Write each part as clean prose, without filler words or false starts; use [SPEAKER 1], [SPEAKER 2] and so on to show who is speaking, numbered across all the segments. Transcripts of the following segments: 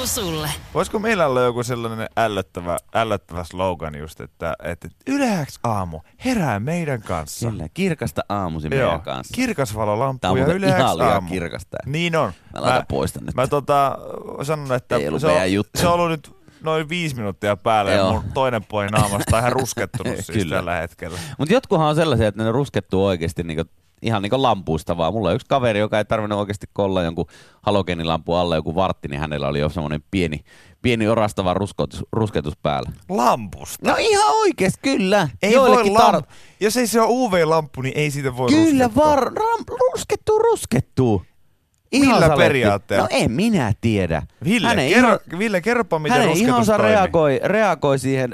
[SPEAKER 1] sulle.
[SPEAKER 2] Voisiko meillä olla joku sellainen ällöttävä slogan just, että Yle X aamu herää meidän kanssa.
[SPEAKER 3] Kyllä, kirkasta aamusi meidän kanssa.
[SPEAKER 2] Kirkas valo lamppu
[SPEAKER 3] Tää on
[SPEAKER 2] ja
[SPEAKER 3] muuten
[SPEAKER 2] Yle X
[SPEAKER 3] ihan liian
[SPEAKER 2] aamu.
[SPEAKER 3] kirkasta.
[SPEAKER 2] Niin on.
[SPEAKER 3] Mä laitan poista nyt.
[SPEAKER 2] Mä sanon, että se on ollut nyt noin 5 minuuttia päälle ja mun toinen puoli naamasta on ihan ruskettunut siis tällä hetkellä.
[SPEAKER 3] Mutta jotkuhan on sellaisia, että ne ruskettuu oikeasti ihan niin kuin lampuista vaan. Mulla on yksi kaveri, joka ei tarvinnut oikeasti kolla jonkun halogeenilampun alle joku vartti, niin hänellä oli jo semmoinen pieni orastava rusketus päällä.
[SPEAKER 2] Lampusta?
[SPEAKER 3] No ihan oikeesti, kyllä.
[SPEAKER 2] Ei voi jos ei se ole UV-lamppu, niin ei siitä voi
[SPEAKER 3] kyllä ruskettuu. Ihan
[SPEAKER 2] millä periaatteella?
[SPEAKER 3] No en minä tiedä.
[SPEAKER 2] Ville, kerropa miten
[SPEAKER 3] hänen
[SPEAKER 2] rusketus
[SPEAKER 3] ihonsa
[SPEAKER 2] toimii.
[SPEAKER 3] reagoi siihen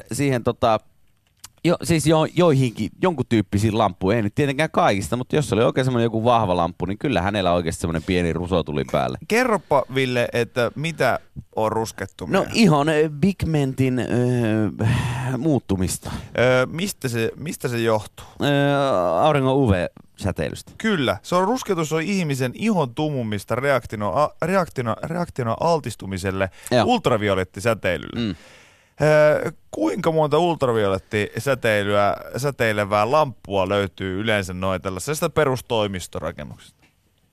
[SPEAKER 3] siis joihinkin jonkun tyyppisiin lamppuihin, ei nyt tietenkään kaikista, mutta jos oli oikein semmoinen joku vahva lamppu, niin kyllä hänellä oikeasti semmoinen pieni ruso tuli päälle.
[SPEAKER 2] Kerropa, Ville, että mitä on ruskettuminen?
[SPEAKER 3] No ihon pigmentin muuttumista.
[SPEAKER 2] Mistä se johtuu?
[SPEAKER 3] Auringon UV-säteilystä.
[SPEAKER 2] Kyllä. Rusketus on ihmisen ihon tumumista reaktiona altistumiselle ultraviolettisäteilylle. Kuinka monta ultraviolettisäteilevää lamppua löytyy yleensä noin tällaisesta perustoimistorakennuksesta?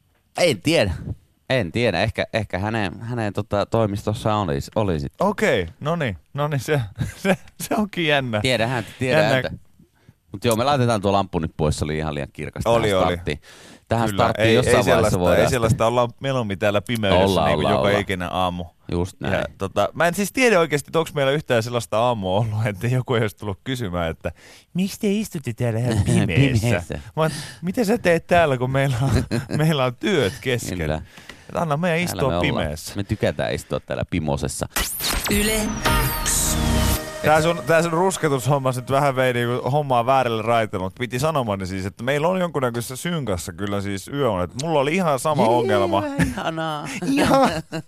[SPEAKER 3] En tiedä. Ehkä hänen toimistossa oli sitten.
[SPEAKER 2] Okei, no niin, se onkin jännä.
[SPEAKER 3] Tiedä häntä. Mutta joo, me laitetaan tuo lamppu nyt pois, se oli ihan liian kirkasta.
[SPEAKER 2] Oli.
[SPEAKER 3] Tähän starttiin jossain vaiheessa voidaan.
[SPEAKER 2] Ei sellaista olla melumi täällä pimeydessä niin kuin joka ikinen aamu.
[SPEAKER 3] Just näin.
[SPEAKER 2] Ja, mä en siis tiedä oikeasti, että onko meillä yhtään sellaista aamua ollut, että joku ei olisi tullut kysymään, että miksi te istutte täällä ihan pimeässä? Miten sä teet täällä, kun meillä on työt kesken? Kyllä. Että anna meidän istua pimeässä.
[SPEAKER 3] Me tykätään istua täällä pimosessa.
[SPEAKER 1] Yle X.
[SPEAKER 2] Tää sun rusketushomma nyt vähän vei niinku hommaa väärälle raiteelle, mutta piti sanomani siis, että meillä on jonkunnäköisessä synkassa kyllä siis yöunet. Mulla oli ihan sama ongelma.
[SPEAKER 3] Ihanaa.
[SPEAKER 2] Ihan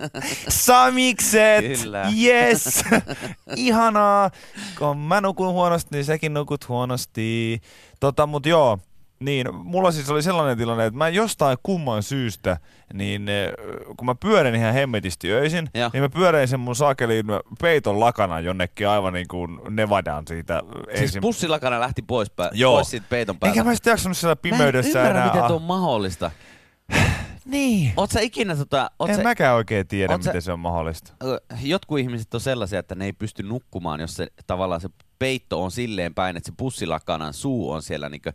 [SPEAKER 2] samikset!
[SPEAKER 3] Kyllä.
[SPEAKER 2] Yes! Ihanaa! Kun mä nukun huonosti, niin säkin nukut huonosti. Mut joo. Niin, mulla siis oli sellainen tilanne, että mä jostain kumman syystä, niin kun mä pyörin ihan hemmetisti öisin, niin mä pyörin sen mun saakeliin peiton lakana jonnekin aivan niin kuin Nevadaan siitä.
[SPEAKER 3] Siis pussilakana lähti pois siitä peiton päältä.
[SPEAKER 2] Eikä mä sitten jaksanut siellä pimeydessä
[SPEAKER 3] enää. Mä en
[SPEAKER 2] enää.
[SPEAKER 3] ymmärrä, miten tuo on mahdollista.
[SPEAKER 2] Niin.
[SPEAKER 3] Oot sä ikinä
[SPEAKER 2] en mäkään oikein tiedä, miten se on mahdollista.
[SPEAKER 3] Jotkut ihmiset on sellaisia, että ne ei pysty nukkumaan, jos se tavallaan se peitto on silleen päin, että se pussilakanan suu on siellä niinku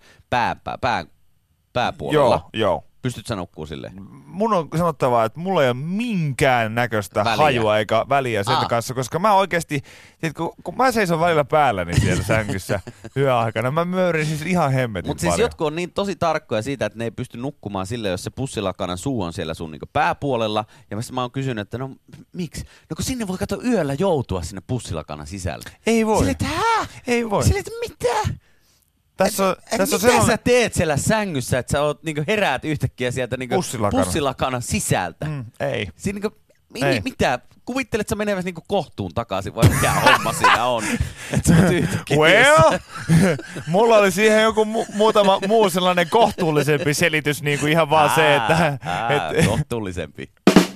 [SPEAKER 3] pääpuolella.
[SPEAKER 2] Joo.
[SPEAKER 3] Pystyt sä nukkuu silleen?
[SPEAKER 2] Mun on sanottavaa, että mulla ei ole minkään näköistä hajua eikä väliä sen kanssa, koska mä oikeasti, kun mä seison välillä päälläni siellä sängyssä yöaikana, mä möyrin siis ihan hemmetin
[SPEAKER 3] paljon. Mutta siis jotkut on niin tosi tarkkoja siitä, että ne ei pysty nukkumaan silleen, jos se pussilakanan suu on siellä sun niinku pääpuolella. Ja mä oon kysynyt, että no miksi? No kun sinne voi yöllä joutua sinne pussilakanan sisälle.
[SPEAKER 2] Ei voi.
[SPEAKER 3] Silleen, että ei voi. Silleen, että mitä? Mitä sä teet siellä sängyssä, että sä niinku heräät yhtäkkiä sieltä niinku pussilakanan sisältä?
[SPEAKER 2] Ei.
[SPEAKER 3] Siinä niinku, mitä? Kuvittelet sä meneväs niinku kohtuun takaisin vai mikä homma siinä on?
[SPEAKER 2] Mulla oli siihen joku muutama muu sellainen kohtuullisempi selitys, niinku ihan vaan se, että...
[SPEAKER 3] Kohtuullisempi.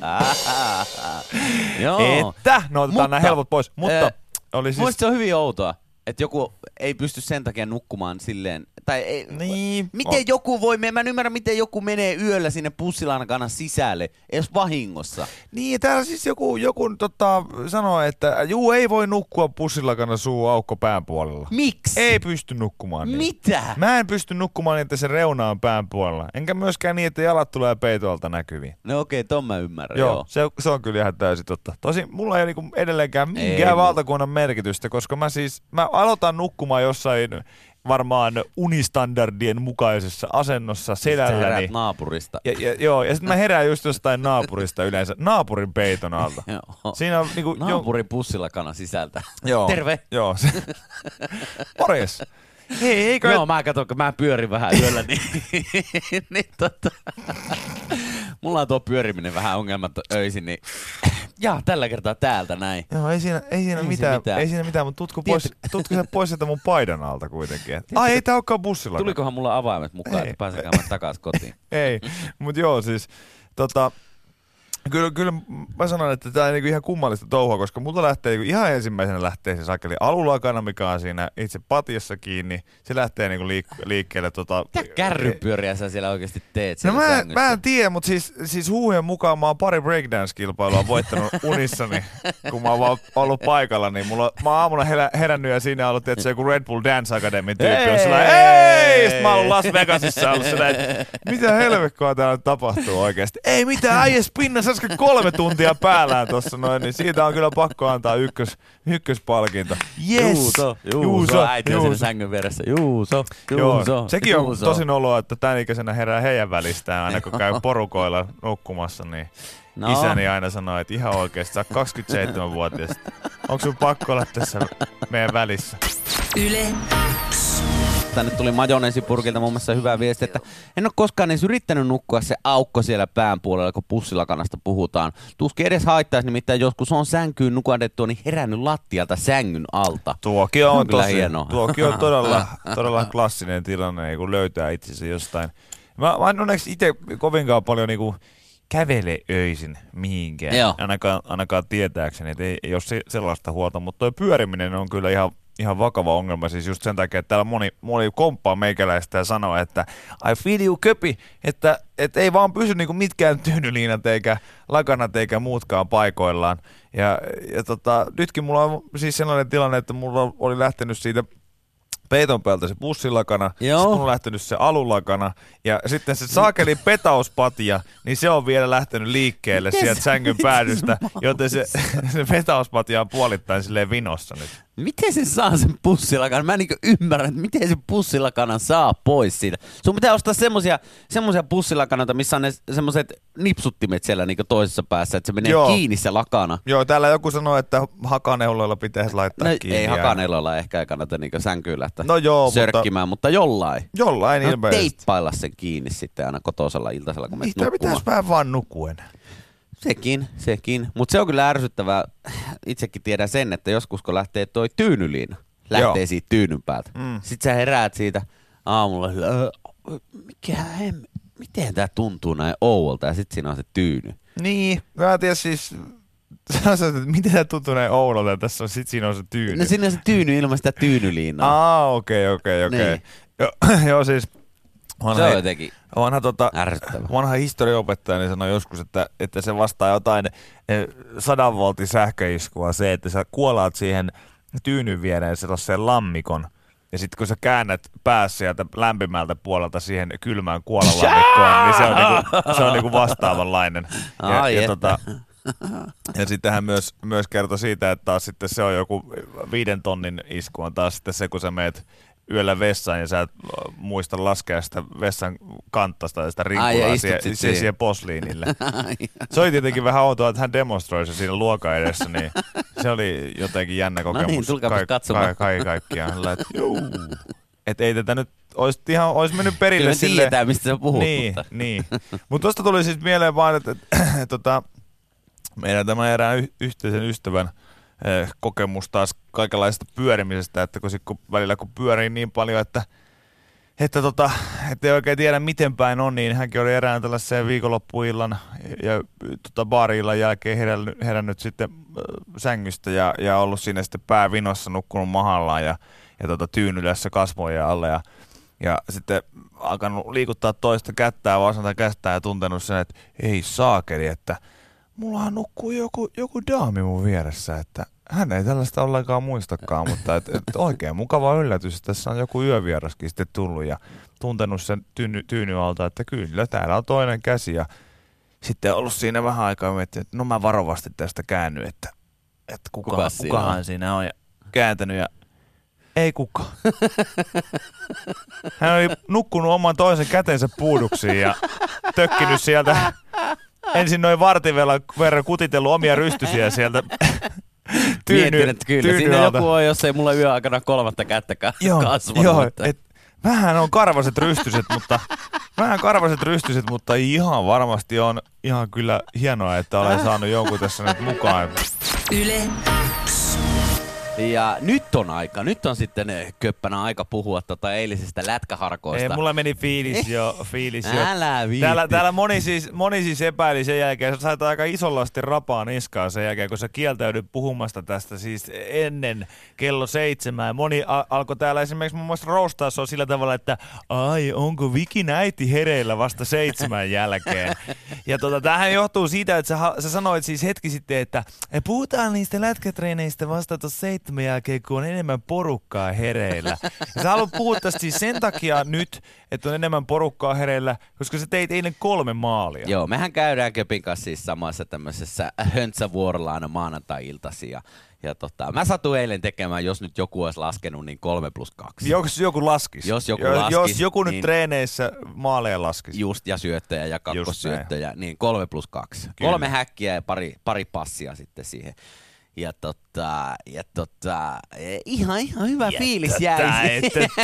[SPEAKER 2] No otetaan nämä helpot pois, mutta...
[SPEAKER 3] Muista se on hyvin outoa. Että joku ei pysty sen takia nukkumaan silleen, tai ei,
[SPEAKER 2] niin,
[SPEAKER 3] miten joku voi, mä en ymmärrä, miten joku menee yöllä sinne pussilakanan sisälle, edes vahingossa.
[SPEAKER 2] Niin, täällä siis joku sanoo, että ei voi nukkua pussilakanan suu aukko pään puolella.
[SPEAKER 3] Miksi?
[SPEAKER 2] Ei pysty nukkumaan niin.
[SPEAKER 3] Mitä?
[SPEAKER 2] Mä en pysty nukkumaan niin, että se reuna on pään puolella. Enkä myöskään niin, että jalat tulee peitoalta näkyviin.
[SPEAKER 3] No okei, ton mä ymmärrän,
[SPEAKER 2] joo. Se on kyllä ihan täysin totta. Tosin mulla ei ole niinku edelleenkään minkään valtakunnan merkitystä, koska mä aloitan nukkumaan jossain varmaan unistandardien mukaisessa asennossa selälläni. Sä
[SPEAKER 3] herät naapurista.
[SPEAKER 2] Ja sitten mä herään just jostain naapurista yleensä, naapurin peiton alta. Siinä on niinku...
[SPEAKER 3] Naapurin pussilakanan sisältä.
[SPEAKER 2] Joo.
[SPEAKER 3] Terve.
[SPEAKER 2] Joo. Morjes. Hei, eikö...
[SPEAKER 3] Joo, mä katson, kun mä pyörin vähän yöllä, niin mulla on tuo pyöriminen vähän ongelmat öisin, niin tällä kertaa täältä näin.
[SPEAKER 2] Joo, ei siinä mitään, mutta tutko sä pois sieltä mun paidan alta kuitenkin. Ei tää olekaan bussilla.
[SPEAKER 3] Tulikohan mulla avaimet mukaan, että pääsenkään takaisin kotiin?
[SPEAKER 2] Ei, mut joo siis, Kyllä mä sanon, että tää on niinku ihan kummallista touhua, koska multa lähtee niinku ihan ensimmäisenä lähtee se sakeli alulakana, mikä on siinä itse patiassa kiinni. Se lähtee niinku liikkeelle
[SPEAKER 3] Mitä kärrypyöriä sä siellä oikeesti teet?
[SPEAKER 2] No mä en tiedä, mutta siis huuhien mukaan mä oon pari breakdance-kilpailua voittanut unissani, kun mä oon vaan ollut paikalla, niin mä oon aamulla herännyt ja siinä on ollut tietysti joku Red Bull Dance Academy -tyyppi, on sillä ei! Sitten mä oon ollut Las Vegasissa ollut sillä, että mitä helvetkoa täällä tapahtuu oikeesti? Ei mitään, äijä spinnasi äsken 3 tuntia päällään tossa noin, niin siitä on kyllä pakko antaa ykköspalkinto. Yes!
[SPEAKER 3] Juuso, äiti on siinä sängyn vieressä. Juuso.
[SPEAKER 2] Sekin on tosi noloa, että tän ikäisenä herää heidän välistään, aina kun käy porukoilla nukkumassa, niin isäni aina sanoo, että ihan oikeesti, sä oot 27-vuotias. Onko sun pakko olla tässä meidän välissä?
[SPEAKER 1] Yle
[SPEAKER 3] Tänne tuli majoneesipurkilta muun muassa hyvä viesti, että en ole koskaan edes yrittänyt nukkua se aukko siellä pään puolella, kun pussilakanasta puhutaan. Tuskin edes haittaisi, nimittäin joskus on sänkyyn nukahdettua, niin herännyt lattialta sängyn alta.
[SPEAKER 2] Tuokin on tosi
[SPEAKER 3] hienoa.
[SPEAKER 2] Tuokin on todella klassinen tilanne, kun löytää itsensä jostain. Mä en onneksi itse kovinkaan paljon niinku kävele öisin mihinkään, ainakaan tietääkseni, että ei ole sellaista huolta, mutta tuo pyöriminen on kyllä ihan vakava ongelma, siis just sen takia, että täällä moni komppaa meikäläistä ja sanoo, että I feel you köpi, että ei vaan pysy niinku mitkään tyynyliinat eikä lakanat eikä muutkaan paikoillaan. Ja nytkin mulla on siis sellainen tilanne, että mulla oli lähtenyt siitä peiton päältä se bussilakana, sitten on lähtenyt se alulakana, ja sitten se saakeli petauspatja, niin se on vielä lähtenyt liikkeelle sieltä sängyn päädystä, joten se petauspatja on puolittain silleen vinossa nyt.
[SPEAKER 3] Miten se saa sen pussilakanan? Mä en niinku ymmärrä, että miten se pussilakanan saa pois siitä. Sun pitää ostaa semmosia pussilakanoita, missä on ne semmoiset nipsuttimet siellä niinku toisessa päässä, että se menee kiinni se lakana.
[SPEAKER 2] Joo, täällä joku sanoo, että hakaneuloilla pitäisi laittaa kiinni.
[SPEAKER 3] Ei hakaneuloilla ehkä ei kannata niinku sänkyyn lähteä sörkkimään, mutta jollain.
[SPEAKER 2] Jollain ilmeisesti.
[SPEAKER 3] Teippailla sen kiinni sitten aina kotosella iltasella, kun menet nukkumaan.
[SPEAKER 2] Pitäisi vähän vaan nukkuen.
[SPEAKER 3] Sekin. Mutta se on kyllä ärsyttävää. Itsekin tiedän sen, että joskus kun lähtee toi tyynyliina, lähtee siitä tyynyn päältä. Sitten sä heräät siitä aamulla, miten tää tuntuu näin ouolta, ja sitten siinä on se tyyny.
[SPEAKER 2] Niin, mä tiedän siis, että miten tää tuntuu näin ouolta, ja tässä on, sit siinä on se tyyny.
[SPEAKER 3] No siinä on se tyyny ilman sitä tyynyliinaa.
[SPEAKER 2] Okei.
[SPEAKER 3] Niin.
[SPEAKER 2] Joo, siis
[SPEAKER 3] se on jotenkin ärsyttävä.
[SPEAKER 2] Vanha historiaopettaja niin sanoi joskus, että se vastaa jotain 100 voltin sähköiskua se, että sä kuolaat siihen tyynyn viereen sellaiseen lammikon. Ja sitten kun sä käännät päässä sieltä lämpimältä puolelta siihen kylmään kuolalammikkoon, niin se on niinku vastaavanlainen. Ja sitten hän myös kertoi siitä, että taas sitten se on joku 5 tonnin isku on taas sitten se, kun sä meet yöllä vessaan ja sä et muista laskea sitä vessan kanttasta ja sitä rinkulaa siihen posliinille. Se oli tietenkin vähän outoa, että hän demonstroi se siinä luokan edessä, niin se oli jotenkin jännä kokemus.
[SPEAKER 3] No niin, tulkaapas katsomaan.
[SPEAKER 2] Kaikkiaan. Että ei tätä nyt olisi mennyt perille
[SPEAKER 3] kyllä me tiedetään, mistä sä puhut.
[SPEAKER 2] Niin. Mutta tuosta tuli siis mieleen vaan, että meidän tämä erään yhteisen ystävän kokemus taas kaikenlaisesta pyörimisestä, että kun välillä kun pyörii niin paljon, että ei oikein tiedä miten päin on, niin hänkin oli erään tällaiseen viikonloppuillan ja baari-illan jälkeen herännyt sitten sängystä ja ollut siinä sitten päävinossa nukkunut mahallaan ja tyynylässä kasvojen alle ja sitten alkanut liikuttaa toista kättää, vasenta kättää ja tuntenut sen, että ei saakeli, että mullahan nukkuu joku daami mun vieressä, että hän ei tällaista ollenkaan muistakaan, mutta et oikein mukava yllätys, että tässä on joku yövieraskin sitten tullut ja tuntenut sen tyynyn alta, että kyllä täällä on toinen käsi ja sitten ollut siinä vähän aikaa ja miettinyt, että no mä varovasti tästä käänny, että kukahan siinä on ja kääntänyt ja ei kukaan. Hän oli nukkunut oman toisen kätensä puuduksiin ja tökkinyt sieltä ensin noin vartin verran kutitellut omia rystysiä sieltä
[SPEAKER 3] Mietin, että kyllä siinä joku on, jos ei mulla yöaikana 3. kättäkään kasvanut.
[SPEAKER 2] Joo, vähän on karvaset rystyset, mutta ihan varmasti on ihan kyllä hienoa, että olen saanut jonkun tässä nyt mukaan.
[SPEAKER 1] Yle
[SPEAKER 3] Ja nyt on sitten köppänä aika puhua eilisestä lätkäharkoista.
[SPEAKER 2] Ei, mulla meni fiilis jo.
[SPEAKER 3] Älä viitti.
[SPEAKER 2] Täällä moni siis epäili sen jälkeen, sä sait aika isollasti rapaa niskaa sen jälkeen, kun sä kieltäydyt puhumasta tästä siis ennen kello 7. Ja moni alkoi täällä esimerkiksi muun muassa roastaa sua sillä tavalla, että ai, onko Vikin äiti hereillä vasta 7 jälkeen. Ja tämähän johtuu siitä, että sä sanoit siis hetki sitten, että puhutaan niistä lätkätreeneistä vasta tuossa 7 jälkeen, kun on enemmän porukkaa hereillä. Ja sä haluat puhua tästä siis sen takia nyt, että on enemmän porukkaa hereillä, koska sä teit eilen 3 maalia.
[SPEAKER 3] Joo, mehän käydään Köpin kanssa siis samassa tämmöisessä höntsävuorolla aina maanantai-iltasi. Ja mä satuin eilen tekemään, jos nyt joku olisi laskenut, niin 3+2.
[SPEAKER 2] Jos joku laskisi. Jos joku nyt
[SPEAKER 3] niin
[SPEAKER 2] treeneissä maaleja laskisi.
[SPEAKER 3] Just, ja syöttöjä ja kakkossyöttöjä, niin 3+2. 3 häkkiä ja pari passia sitten siihen. Ja ihan hyvä fiilis jäi.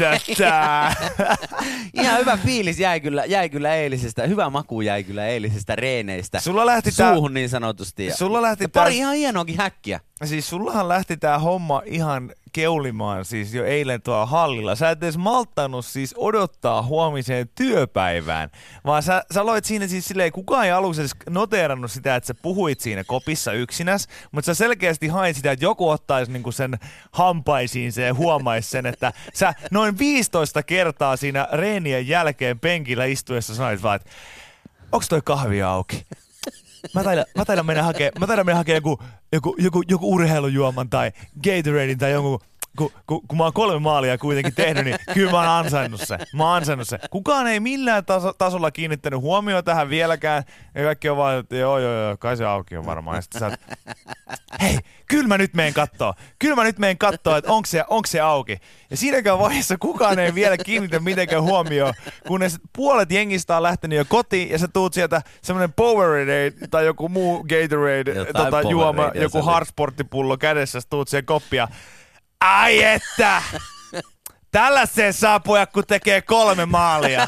[SPEAKER 3] Ihan hyvä fiilis jäi kyllä eilisestä. Hyvä maku jäi kyllä eilisestä reeneistä.
[SPEAKER 2] Sulla lähti
[SPEAKER 3] suuhun niin sanotusti. Ja pari ihan hienoakin häkkiä.
[SPEAKER 2] Siis sullahan lähti tää homma ihan keulimaan siis jo eilen tuolla hallilla. Sä et edes malttanut siis odottaa huomiseen työpäivään, vaan sä loit siinä siis silleen, kukaan ei aluksi edes noteerannut sitä, että sä puhuit siinä kopissa yksinäs, mutta sä selkeästi hait sitä, että joku ottaisi niinku sen hampaisiinsa ja huomaisi sen, että sä noin 15 kertaa siinä reenien jälkeen penkillä istuessa sanoit vaan, että onks toi kahvi auki? Mä taidan mennä hakemaan joku urheilujuoman tai Gatoradein tai jonkun, kun mä oon 3 maalia kuitenkin tehnyt, niin kyllä mä oon ansainnut se. Kukaan ei millään tasolla kiinnittänyt huomioon tähän vieläkään. Ja kaikki on vaan, että joo, kai se auki on varmaan. Ja sitten sä oot, hei, kyllä mä nyt meen kattoo, että onko se auki. Ja siinäkään vaiheessa kukaan ei vielä kiinnitä mitenkään huomioon, kunnes puolet jengistä on lähtenyt jo kotiin ja sä tuut sieltä semmonen Powerade tai joku muu Gatorade juoma, joku hardsporttipullo kädessä, sä tuut siihen koppia. Ai että! Tällaiseen saa pojat, kun tekee 3 maalia.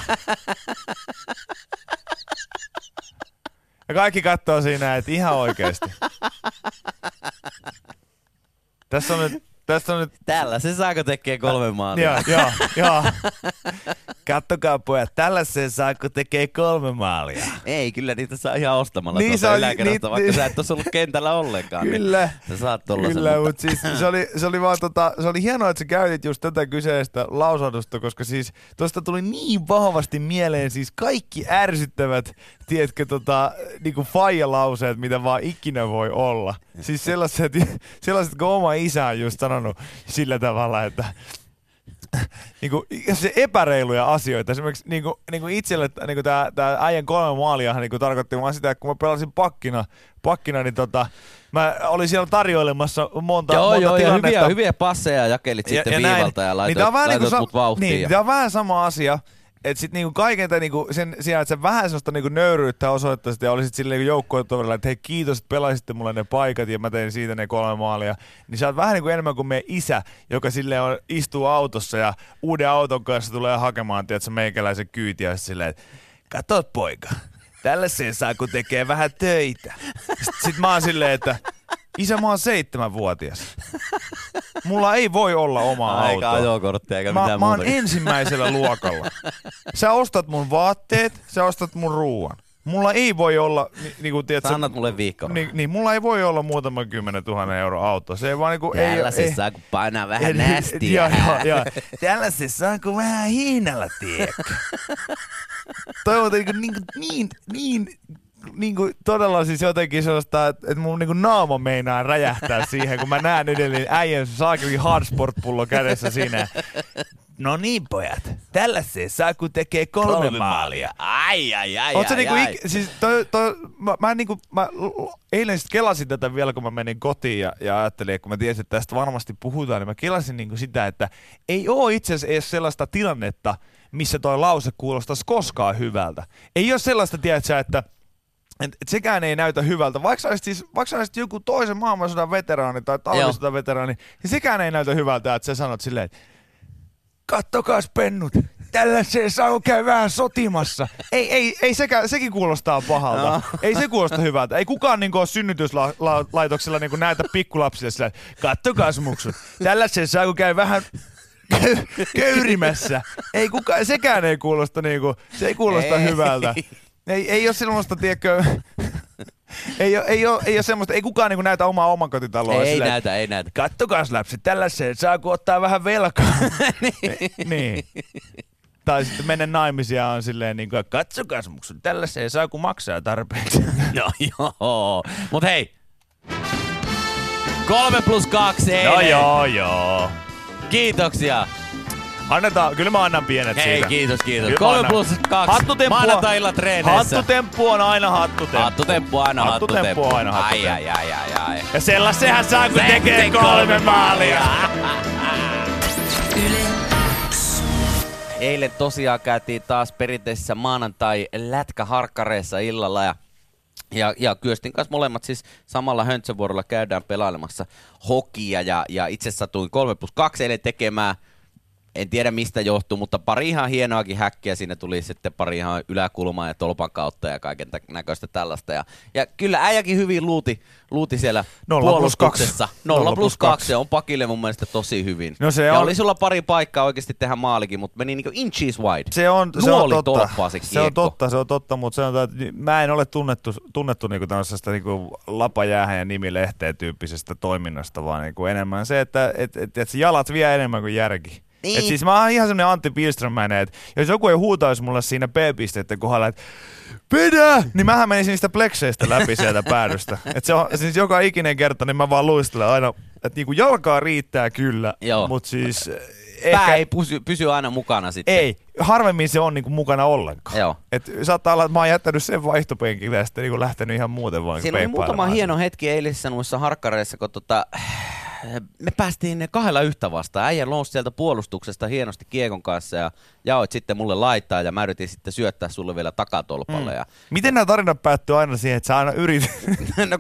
[SPEAKER 2] Ja kaikki katsoo siinä, että ihan oikeesti. Tässä on nyt...
[SPEAKER 3] Tällä se saako tekee 3 maalia.
[SPEAKER 2] Joo. Kattokaa pojat, tällaisen saako tekee 3 maalia.
[SPEAKER 3] Ei, kyllä niitä saa ihan ostamalla niin tuolta yläkerrasta, vaikka sä et olisi ollut kentällä ollenkaan.
[SPEAKER 2] Kyllä.
[SPEAKER 3] Niin sä saat tollasen.
[SPEAKER 2] Kyllä, mutta siis se oli vaan se oli hienoa, että sä käytit just tätä kyseistä lausahdusta, koska siis tuosta tuli niin vahvasti mieleen siis kaikki ärsyttävät, tiedätkö, niinku faija-lauseet, mitä vaan ikinä voi olla. Siis sellaiset kun oma isä on just sanonut sillä tavalla, että niinku, se epäreiluja asioita. Esimerkiksi niinku itselle niinku tää äijän 3 maaliahan niinku tarkoitti vaan sitä, että kun mä pelasin pakkina niin mä olin siellä tarjoilemassa monta tilannetta.
[SPEAKER 3] Hyviä passeja jakelit sitten viivalta ja laitoit mut vauhtiin.
[SPEAKER 2] Niin, tää on vähän sama asia. Että sit niinku kaikenta niinku sen sijaan, että sä vähän sellaista niinku nöyryyttä osoittaisit ja olisit silleen niinku joukkuetoverilla, että hei kiitos, että pelasitte mulle ne paikat ja mä tein siitä ne 3 maalia. Niin sä oot vähän niinku enemmän kuin meidän isä, joka silleen istuu autossa ja uuden auton kanssa tulee hakemaan, tiedätkö, meikäläisen kyytiä ja silleen, että katot poika, tällaiseen saa kun tekee vähän töitä. Sit mä oon silleen, että isä, mä oon 7-vuotias. Mulla ei voi olla omaa autoa.
[SPEAKER 3] Eikä ajokorttia eikä mitään muuta.
[SPEAKER 2] Mä oon ensimmäisellä luokalla. Sä ostat mun vaatteet, sä ostat mun ruuan. Mulla ei voi olla... Niinku, tiedät,
[SPEAKER 3] sä annat mulle viikkoa.
[SPEAKER 2] Niin, mulla ei voi olla muutama 10 000 € auto. Se ei vaan niinku...
[SPEAKER 3] Tällaisessa kun painaa vähän nästiä.
[SPEAKER 2] Joo. Tällaisessa kun vähän hiinalla, tiedätkö. Toivon, niinku todella siis jotenkin sellaista, että mun niinku naama meinaa räjähtää siihen, kun mä näen edelleen äijän saakeli hardsport-pullo kädessä siinä. No niin pojat, tällaiseen saa kun tekee 3 maalia.
[SPEAKER 3] Ai.
[SPEAKER 2] Ootko niinku siis mä eilen sit kelasin tätä vielä, kun mä menin kotiin ja ajattelin, että kun mä tiesin, että tästä varmasti puhutaan, niin mä kelasin niinku sitä, että ei oo itse asiassa edes sellaista tilannetta, missä toi lause kuulostaisi koskaan hyvältä. Ei oo sellaista, tiedätkö, että sekään ei näytä hyvältä. Vaikka olisit joku toisen maailmansodan veteraani tai talvisodan veteraani, niin sekään ei näytä hyvältä, että sä sanot silleen, että kattokaas pennut, tällaiseen saa käy vähän sotimassa. Ei sekin kuulostaa pahalta.
[SPEAKER 3] No.
[SPEAKER 2] Ei se kuulosta hyvältä. Ei kukaan niinku ole synnytyslaitoksella niinku näitä pikkulapsille sillä, kattokaas muksut. Tällaiseen saa käy vähän köyrimässä. Sekään ei kuulosta niinku, se ei kuulosta hyvältä. Ei ole sellaista, tiedätkö, ei ole semmoista, ei kukaan niinku näitä omaa omakotitaloa.
[SPEAKER 3] Ei näytä.
[SPEAKER 2] Kattokaas lapset, tällaiseen saako ottaa vähän velkaa. Niin. Tai sitten mennä naimisiin ja on silleen niinku, katsokaas muksut, tällaiseen saako maksaa tarpeeksi.
[SPEAKER 3] No joo. Mut hei. 3+2 eilen.
[SPEAKER 2] No joo.
[SPEAKER 3] Kiitoksia.
[SPEAKER 2] Annetaan, kyllä mä annan pienet
[SPEAKER 3] Hei,
[SPEAKER 2] siitä.
[SPEAKER 3] kiitos.
[SPEAKER 2] Kyllä
[SPEAKER 3] 3+2. Maanantai-illan treeneissä.
[SPEAKER 2] Hattutemppu on aina hattutemppu.
[SPEAKER 3] Hattutemppu aina hattutemppu. Ai.
[SPEAKER 2] Ja sellaisenhan saa, kun tekee 3 maalia.
[SPEAKER 1] Yle X.
[SPEAKER 3] Eilen tosiaan käytiin taas perinteisessä maanantai-lätkäharkkareissa illalla ja Kyöstin kanssa molemmat siis samalla höntsävuorolla käydään pelailemassa hokia ja itse satuin 3+2 eilen tekemään. En tiedä mistä johtuu, mutta pari ihan hienoakin häkkiä. Siinä tuli sitten pari ihan yläkulmaa ja tolpan kautta ja kaiken näköistä tällaista. Ja kyllä äijäkin hyvin luuti siellä
[SPEAKER 2] 0+2.
[SPEAKER 3] 0+2. Se on pakille mun mielestä tosi hyvin.
[SPEAKER 2] No se
[SPEAKER 3] ja
[SPEAKER 2] on...
[SPEAKER 3] oli sulla pari paikkaa oikeasti tehdä maalikin, mutta meni niinku inches wide.
[SPEAKER 2] Se on totta. Se on totta, mutta sanotaan, että mä en ole tunnettu niinku tämmöisestä niinku lapajäähän ja nimilehteen tyyppisestä toiminnasta, vaan niinku enemmän se, että se jalat vie enemmän kuin järki.
[SPEAKER 3] Niin.
[SPEAKER 2] Et siis mä oon ihan semmonen Antti Pilströmäinen, että jos joku ei huutaisi mulle siinä B-pisteiden kohdalla, että pidä! Niin mähän menisin niistä plekseistä läpi sieltä päädystä. Et se on siis joka ikinen kerta, niin mä vaan luistelen aina, että niinku jalkaa riittää kyllä, mutta siis...
[SPEAKER 3] Pää ei pysy aina mukana sitten.
[SPEAKER 2] Ei, harvemmin se on niinku mukana ollenkaan.
[SPEAKER 3] Joo.
[SPEAKER 2] Et saattaa olla, että mä oon jättänyt sen vaihtopenkille ja sitten niinku lähtenyt ihan muuten vaan
[SPEAKER 3] siinä oli muutama hieno hetki eilisissä noissa harkkareissa, kun me päästiin 2 yhtä vastaan. Äijä nousi sieltä puolustuksesta hienosti kiekon kanssa ja jaoit sitten mulle laittaa ja mä yritin sitten syöttää sulle vielä takatolpalle. Ja...
[SPEAKER 2] Miten nämä tarinat päättyy aina siihen, että sä aina yritit?
[SPEAKER 3] No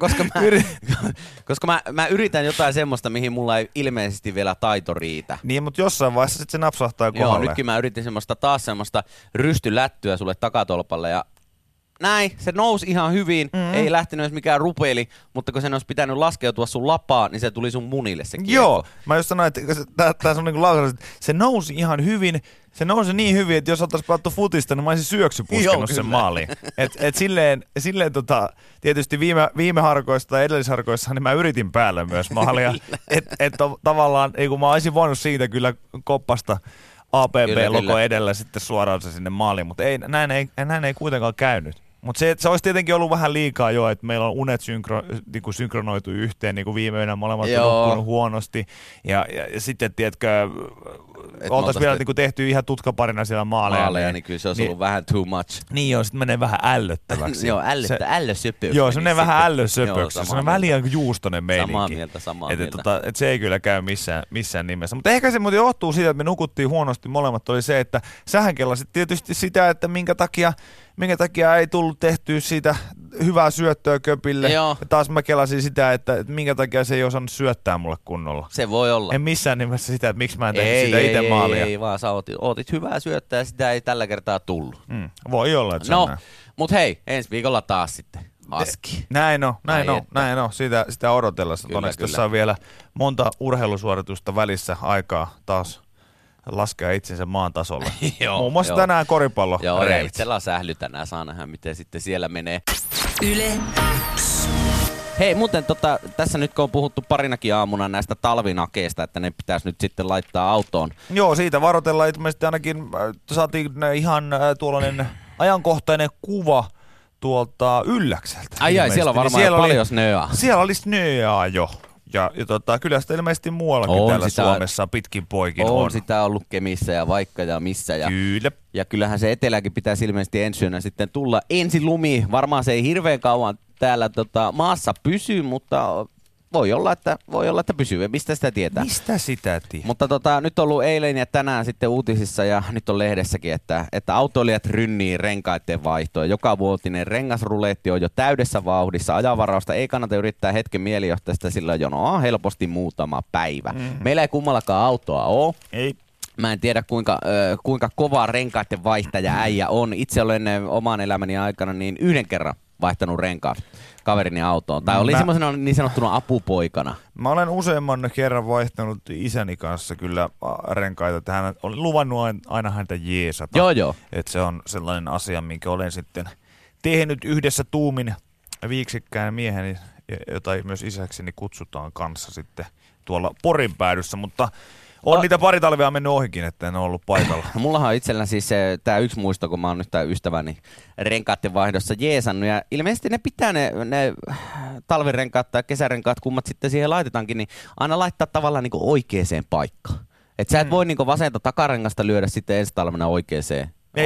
[SPEAKER 3] koska mä yritän jotain semmoista, mihin mulla ei ilmeisesti vielä taito riitä.
[SPEAKER 2] Niin, mutta jossain vaiheessa sitten se napsahtaa kohdalle.
[SPEAKER 3] Joo, nytkin mä yritin taas semmoista rystylättyä sulle takatolpalle ja näin, se nousi ihan hyvin, ei lähtenyt edes mikään rupeli, mutta kun sen olisi pitänyt laskeutua sun lapaan, niin se tuli sun munille se kiekko. Joo,
[SPEAKER 2] mä just sanoin, että tää on niinku lausaus, että se nousi ihan hyvin, se nousi niin hyvin, että jos oltaisiin pelattu futista, niin mä olisin syöksypuskenut sen maaliin. Et silleen tietysti viime harkoista tai edellisharkoissa, niin mä yritin päällä myös maalia. Tavallaan, kun mä olisin voinut siitä kyllä koppasta APP-logo edellä sitten suoraan se sinne maaliin, mutta näin ei kuitenkaan käynyt. Mutta se olisi tietenkin ollut vähän liikaa jo, että meillä on unet synkronoitu yhteen, niin kuin viime yönä molemmat on nukkunut huonosti. Ja sitten, tiedätkö, oltaisiin vielä niin tehty ihan tutkaparina siellä maaleja.
[SPEAKER 3] Niin kyllä se olisi ollut vähän too much.
[SPEAKER 2] Niin joo, sitten menee vähän ällöttäväksi.
[SPEAKER 3] Joo, ällösöpöksi.
[SPEAKER 2] Joo, se menee vähän ällösöpöksi. Se on vähän liian juustoinen meininki.
[SPEAKER 3] Samaa mieltä.
[SPEAKER 2] Et se ei kyllä käy missään nimessä. Mutta ehkä se muuten johtuu siitä, että me nukuttiin huonosti molemmat, oli se, että sähän kellasit tietysti sitä, että minkä takia ei tullut tehtyä siitä hyvää syöttöä Köpille. Joo. Ja taas mä kelasin sitä, että minkä takia se ei osannut syöttää mulle kunnolla.
[SPEAKER 3] Se voi olla.
[SPEAKER 2] En missään nimessä sitä, että miksi mä en tehnyt sitä itse maalia.
[SPEAKER 3] Ei vaan, sä ootit hyvää syöttää ja sitä ei tällä kertaa tullut.
[SPEAKER 2] Voi olla, että se on näin.
[SPEAKER 3] Mut hei, ensi viikolla taas sitten. Aski.
[SPEAKER 2] Näin on. Sitä odotellessa. Tässä on vielä monta urheilusuoritusta välissä aikaa taas laskea itsensä maan tasolle. Muun muassa tänään koripallo.
[SPEAKER 3] Joo, ja itsellä on sähly tänään. Saa nähdä, miten sitten siellä menee.
[SPEAKER 1] Yle X.
[SPEAKER 2] Hei, muuten tässä nyt kun on puhuttu parinakin aamuna näistä talvinakeista, että ne pitäisi nyt sitten laittaa autoon. Joo, siitä varoitellaan. Ilmeisesti ainakin saatiin ihan tuollainen ajankohtainen kuva tuolta Ylläkseltä. Ai, siellä on varmaan niin paljon snöää. Siellä oli snöää jo. Ja kyllä sitä ilmeisesti muuallakin on täällä Suomessa pitkin poikin on. On sitä ollut Kemissä ja vaikka ja missä. Ja, kyllä. Ja kyllähän se eteläkin pitäisi ilmeisesti ensi yönä sitten tulla. Ensi lumi, varmaan se ei hirveän kauan täällä maassa pysy, mutta voi olla, että pysyy. Mistä sitä tietää? Mistä sitä tietää? Mutta nyt on ollut eilen ja tänään sitten uutisissa ja nyt on lehdessäkin, että autoilijat rynnii renkaiden vaihtoa. Joka vuotinen rengasruletti on jo täydessä vauhdissa. Ajanvarausta ei kannata yrittää hetken mielijohteesta, sillä jonoa helposti muutama päivä. Meillä ei kummallakaan autoa ole. Ei.
[SPEAKER 3] Mä en tiedä kuinka kova renkaiden vaihtaja äijä on. Itse olen oman elämäni aikana niin yhden kerran vaihtanut renkaat kaverini autoon. Tai olin semmoisena niin sanottuna apupoikana.
[SPEAKER 2] Mä olen useamman kerran vaihtanut isäni kanssa kyllä renkaita, että hän on luvannut aina häntä jeesata.
[SPEAKER 3] Joo.
[SPEAKER 2] Että se on sellainen asia, minkä olen sitten tehnyt yhdessä tuumin viiksekkään mieheni, jota myös isäkseni kutsutaan kanssa sitten tuolla Porin päädyssä, mutta on niitä pari talvea mennyt ohikin, että en ole ollut paikalla.
[SPEAKER 3] Mullahan on itsellä siis tämä yksi muisto, kun mä oon nyt tää ystäväni renkaiden vaihdossa jeesannut. Ja ilmeisesti ne pitää ne talvirenkaat tai kesärenkaat, kummat sitten siihen laitetaankin, niin aina laittaa tavallaan niinku oikeaan paikkaan. Että sä et voi niinku vasenta takarengasta lyödä sitten ensi talvena oikeaan.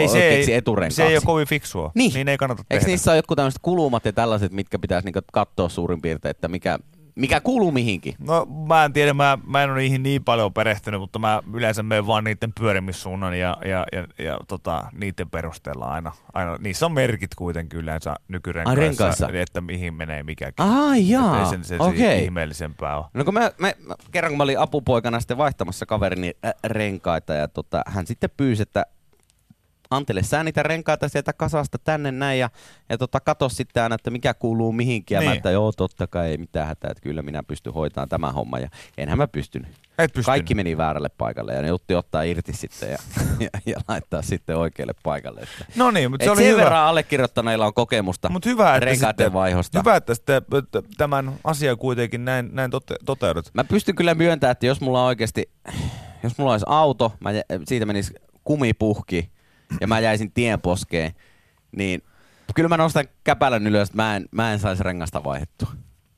[SPEAKER 2] Se ei ole kovin fiksua. Niin ei kannata tehdä.
[SPEAKER 3] Eikö niissä ole jotkut tämmöiset kulumat ja tällaiset, mitkä pitäisi niinku katsoa suurin piirtein, että mikä kuuluu mihinkin?
[SPEAKER 2] No mä en tiedä, mä en ole niihin niin paljon perehtynyt, mutta mä yleensä menen vaan niiden pyörimissuunnan ja niiden perusteella aina. Niissä on merkit kuitenkin yleensä nykyrenkaissa, että mihin menee mikäkin.
[SPEAKER 3] Jaa,
[SPEAKER 2] ei sen ihmeellisempää ole.
[SPEAKER 3] No kun kerran kun mä olin apupoikana sitten vaihtamassa kaverini renkaita ja hän sitten pyysi, että Antele sä niitä renkaita sieltä kasasta tänne näin ja katso sitten aina, että mikä kuuluu mihinkin. Ja mä että joo, totta kai ei mitään hätää, että kyllä minä pystyn hoitamaan tämän homman. Ja enhän mä pystynyt. Kaikki meni väärälle paikalle ja ne jutti ottaa irti sitten ja laittaa sitten oikealle paikalle.
[SPEAKER 2] No niin, mutta se oli
[SPEAKER 3] sen
[SPEAKER 2] hyvä.
[SPEAKER 3] verran allekirjoittaneilla on kokemusta renkaiden vaihosta.
[SPEAKER 2] Hyvä, että sitten tämän asian kuitenkin näin toteudut.
[SPEAKER 3] Mä pystyn kyllä myöntämään, että jos mulla olisi auto, siitä menisi kumipuhki, ja mä jäisin tienposkeen, niin kyllä mä nostan käpälän ylös, että mä en saisi rengasta vaihdettua.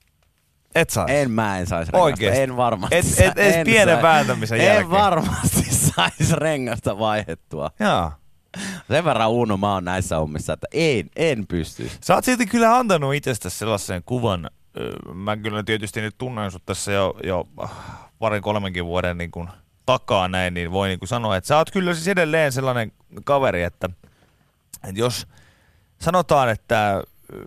[SPEAKER 2] Et sais?
[SPEAKER 3] Mä en saisi rengasta.
[SPEAKER 2] Oikeesti?
[SPEAKER 3] En varmasti.
[SPEAKER 2] Et pienen vääntämisen jälkeen?
[SPEAKER 3] En varmasti saisi rengasta vaihdettua.
[SPEAKER 2] Jaa.
[SPEAKER 3] Sen verran Uno mä oon näissä hommissa, että en pysty.
[SPEAKER 2] Sä oot silti kyllä antanut itsestäsi sellaisen kuvan. Mä kyllä tietysti nyt tunnen sut tässä jo 2-3 vuoden niin kuin takaa näin, niin voi niin kuin sanoa, että sä oot kyllä siis edelleen sellainen kaveri, että jos sanotaan, että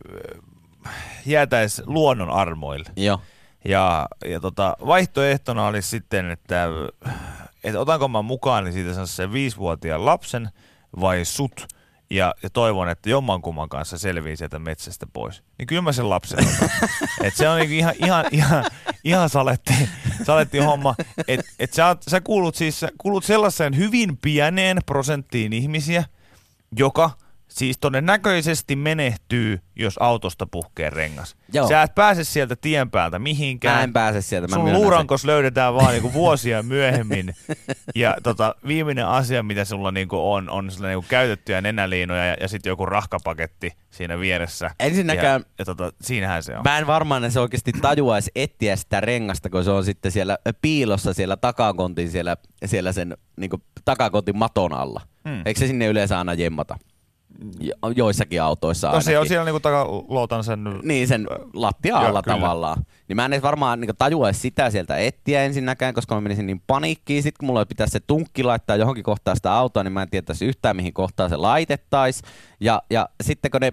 [SPEAKER 2] jäätäis luonnon armoille.
[SPEAKER 3] Joo.
[SPEAKER 2] Ja vaihtoehtona olisi sitten, että otanko mä mukaan siitä sen 5-vuotiaan lapsen vai sut, ja toivon, että jommankumman kanssa selviää sieltä metsästä pois. Niin kyllä mä sen lapsen otan. Et se on niin ihan saletti homma. Et sä kuulut sellaiseen hyvin pieneen prosenttiin ihmisiä, joka siis todennäköisesti menehtyy, jos autosta puhkee rengas.
[SPEAKER 3] Joo.
[SPEAKER 2] Sä et pääse sieltä tien päältä mihinkään.
[SPEAKER 3] Mä en pääse sieltä, mä
[SPEAKER 2] sun luurankos löydetään vaan niinku vuosia myöhemmin. Ja viimeinen asia, mitä sulla niinku on niinku käytettyjä nenäliinoja ja sitten joku rahkapaketti siinä vieressä.
[SPEAKER 3] Ensinnäkään,
[SPEAKER 2] ja siinähän se on.
[SPEAKER 3] Mä en varmaan se oikeasti tajuaisi etsiä sitä rengasta, kun se on sitten siellä piilossa siellä takakontin, siellä sen niinku takakontin maton alla. Eikö se sinne yleensä aina jemmata? Joissakin autoissa ainakin.
[SPEAKER 2] Se on siellä niinku takaluotan sen...
[SPEAKER 3] Niin, sen lattia-alla tavallaan. Niin mä en edes varmaan niinku tajuaisi sitä sieltä etsiä ensinnäkään, koska mä menisin niin paniikkiin. Sitten kun mulla pitäisi se tunkki laittaa johonkin kohtaan sitä autoa, niin mä en tietäisi yhtään mihin kohtaan se laitettaisiin. Ja sitten kun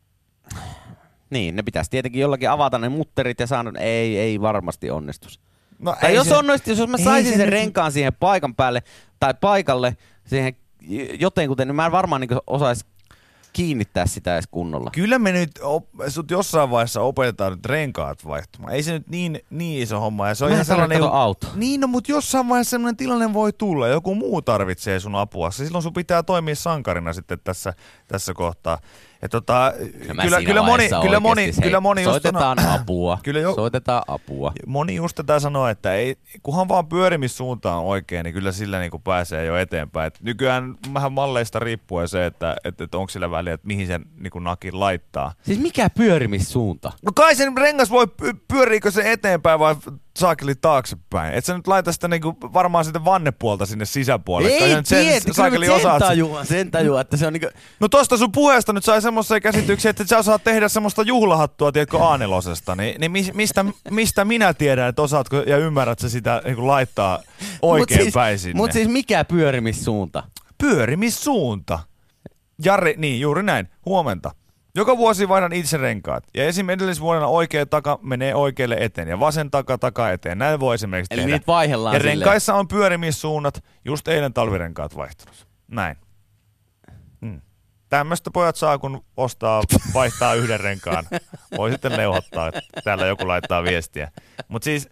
[SPEAKER 3] ne pitäisi tietenkin jollakin avata ne mutterit ja saada... Ei varmasti onnistus.
[SPEAKER 2] No,
[SPEAKER 3] tai jos mä saisin sen renkaan siihen paikan päälle tai paikalle siihen jotenkuten, niin mä en varmaan niinku osais kiinnittää sitä edes kunnolla.
[SPEAKER 2] Kyllä me nyt sut jossain vaiheessa opetetaan nyt renkaat vaihtumaan. Ei se nyt niin iso homma. Ja se on ihan sellainen
[SPEAKER 3] auto.
[SPEAKER 2] Niin, no, mutta jossain vaiheessa sellainen tilanne voi tulla. Joku muu tarvitsee sun apua. Silloin sun pitää toimia sankarina sitten tässä kohtaa. Ja kyllä moni
[SPEAKER 3] soitetaan apua.
[SPEAKER 2] Soitetaan apua. Moni just tätä sanoo, että ei, kunhan vaan pyörimissuunta on oikein, niin kyllä sillä niinku pääsee jo eteenpäin. Et nykyään vähän malleista riippuen se, että onko sillä väliä, että mihin sen niinku nakin laittaa.
[SPEAKER 3] Siis mikä pyörimissuunta?
[SPEAKER 2] No kai sen rengas voi, pyöriikö se eteenpäin vai saakeli taaksepäin. Et sä nyt laita sitä niinku varmaan sitä vannepuolta sinne sisäpuolelle.
[SPEAKER 3] Ei sen tajua, että se on niinku...
[SPEAKER 2] No tosta sun puheesta nyt sai semmoisen käsityksen, että sä osaat tehdä semmoista juhlahattua, tiedätkö, A4:sta. Niin mistä minä tiedän, että osaatko ja ymmärrät sä sitä niinku laittaa oikein päin sinne.
[SPEAKER 3] Mut siis mikä pyörimissuunta?
[SPEAKER 2] Pyörimissuunta. Jari, niin juuri näin. Huomenta. Joka vuosi vaihdan itse renkaat. Ja esimerkiksi edellisvuonna oikea taka menee oikealle eteen ja vasen taka eteen. Näin voi esimerkiksi
[SPEAKER 3] Eli
[SPEAKER 2] tehdä.
[SPEAKER 3] niitä vaihdellaan
[SPEAKER 2] ja
[SPEAKER 3] silleen.
[SPEAKER 2] renkaissa on pyörimissuunnat. Just eilen talvirenkaat vaihtunut. Näin. Tämmöistä pojat saa, kun vaihtaa yhden renkaan. Voi sitten leuhottaa, että täällä joku laittaa viestiä. Mutta siis,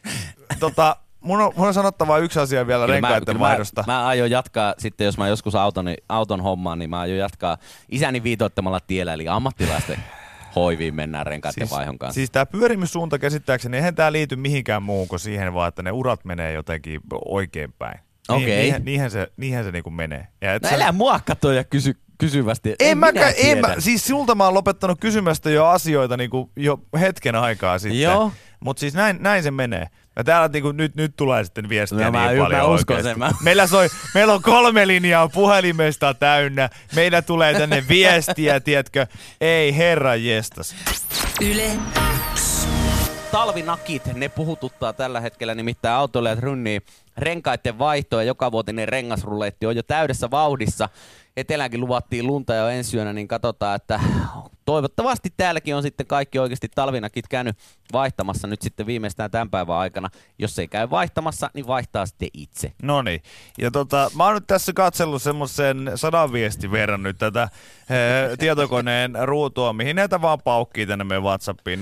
[SPEAKER 2] mun on sanottava yksi asia vielä renkaiden vaihdosta.
[SPEAKER 3] Mä aion jatkaa sitten, jos mä joskus auton hommaan, niin mä aion jatkaa isäni viitoittamalla tiellä, eli ammattilaisten hoiviin mennään renkaiden vaihon kanssa.
[SPEAKER 2] Siis tää pyörimissuunta käsittääkseni, eihän tää liity mihinkään muuhun kuin siihen vaan, että ne urat menee jotenkin oikein päin.
[SPEAKER 3] Okei.
[SPEAKER 2] Niinhän se niinku menee. Ja
[SPEAKER 3] No älä mua katso ja kysyvästi.
[SPEAKER 2] Siis sulta mä oon lopettanut kysymästä jo asioita niinku jo hetken aikaa sitten.
[SPEAKER 3] Joo.
[SPEAKER 2] Mut siis näin se menee. Ja täällä niinku nyt tulee sitten viestiä
[SPEAKER 3] No,
[SPEAKER 2] niin paljon
[SPEAKER 3] mä uskon
[SPEAKER 2] oikeesti.
[SPEAKER 3] sen.
[SPEAKER 2] Meillä on 3 linjaa puhelimesta täynnä. Meillä tulee tänne viestiä, tiedätkö? Ei herra jestas.
[SPEAKER 1] Yle X.
[SPEAKER 3] Talvinakit, ne puhututtaa tällä hetkellä, nimittäin autoilijat rynnii renkaiden vaihtoa ja jokavuotinen rengasruletti on jo täydessä vauhdissa. Eteläänkin luvattiin lunta jo ensi yönä, niin katsotaan, että toivottavasti täälläkin on sitten kaikki oikeasti talvinakit käynyt vaihtamassa nyt sitten viimeistään tämän päivän aikana. Jos ei käy vaihtamassa, niin vaihtaa sitten itse.
[SPEAKER 2] Noniin. Ja mä oon nyt tässä katsellut semmoisen 100 viestin verran nyt tätä tietokoneen ruutua, mihin näitä vaan paukkii tänne meidän WhatsAppiin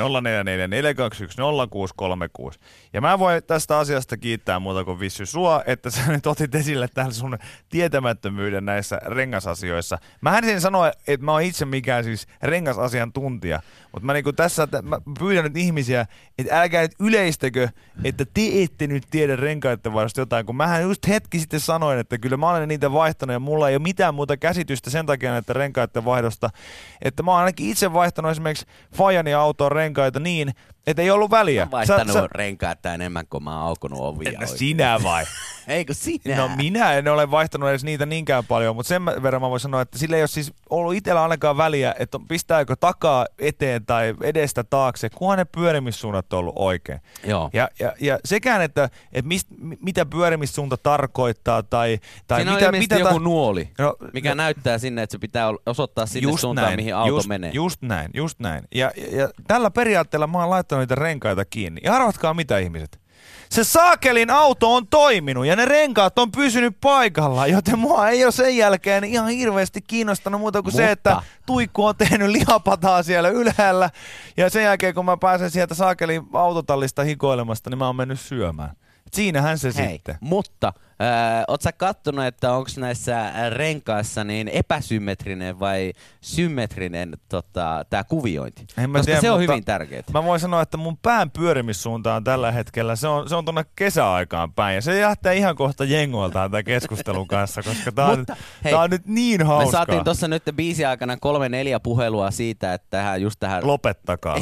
[SPEAKER 2] 0444210636. Ja mä voin tästä asiasta kiittää muuta kuin Vissy sua, että sä nyt otit esille täällä sun tietämättömyyden näissä rengasasioissa. Mähän sen sanoa, että mä oon itse mikään siis rengasasiantuntija, mutta mä niinku tässä mä pyydän nyt ihmisiä, että älkää nyt yleistäkö, että te ette nyt tiedä renkaiden vaihdosta jotain, kun mähän just hetki sitten sanoin, että kyllä mä olen niitä vaihtanut ja mulla ei ole mitään muuta käsitystä sen takia näitä renkaiden vaihdosta, että mä oon ainakin itse vaihtanut esimerkiksi Fajani autoon renkaita niin, että ei ollut väliä.
[SPEAKER 3] Mä oon vaihtanut renkaita enemmän kuin mä oon aukonut ovia.
[SPEAKER 2] No sinä vai?
[SPEAKER 3] Eikö sinä?
[SPEAKER 2] No minä en ole vaihtanut edes niitä niinkään paljon, mutta sen verran mä voin sanoa, että sillä ei ole siis ollut itsellä ainakaan väliä, että pistääkö takaa eteen tai edestä taakse, kunhan ne pyörimissuunnat on ollut oikein.
[SPEAKER 3] Joo.
[SPEAKER 2] Ja sekään, että mitä pyörimissuunta tarkoittaa tai
[SPEAKER 3] siinä
[SPEAKER 2] mitä...
[SPEAKER 3] on ilmeisesti joku nuoli, mikä
[SPEAKER 2] no,
[SPEAKER 3] näyttää sinne, että se pitää osoittaa sinne suuntaan, näin, mihin auto menee.
[SPEAKER 2] Just näin. Ja tällä periaatteella mä oon laittanut niitä renkaita kiinni. Ja arvatkaa mitä ihmiset. Se saakelin auto on toiminut ja ne renkaat on pysynyt paikallaan, joten mua ei ole sen jälkeen ihan hirveästi kiinnostanut muuta kuin se, että tuikku on tehnyt lihapataa siellä ylhäällä. Ja sen jälkeen kun mä pääsen sieltä saakelin autotallista hikoilemasta, niin mä oon mennyt syömään. Siinähän se sitten.
[SPEAKER 3] Mutta oot sä kattonut, että onko näissä renkaissa niin epäsymmetrinen vai symmetrinen tää kuviointi? Koska se on hyvin tärkeää.
[SPEAKER 2] Mä voin sanoa, että mun pään pyörimissuunta on tällä hetkellä, se on tuonne kesäaikaan päin. Ja se jähtää ihan kohta jengoiltaan tämän keskustelun kanssa, koska tää on nyt niin hauskaa.
[SPEAKER 3] Me saatiin tuossa nyt biisin aikana 3-4 puhelua siitä, että just tähän...
[SPEAKER 2] Lopettakaa.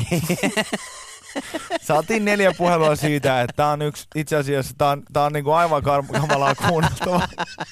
[SPEAKER 2] Saatiin 4 puhelua siitä, että tää on itse asiassa tää on niinku aivan kamalaa kuunneltava.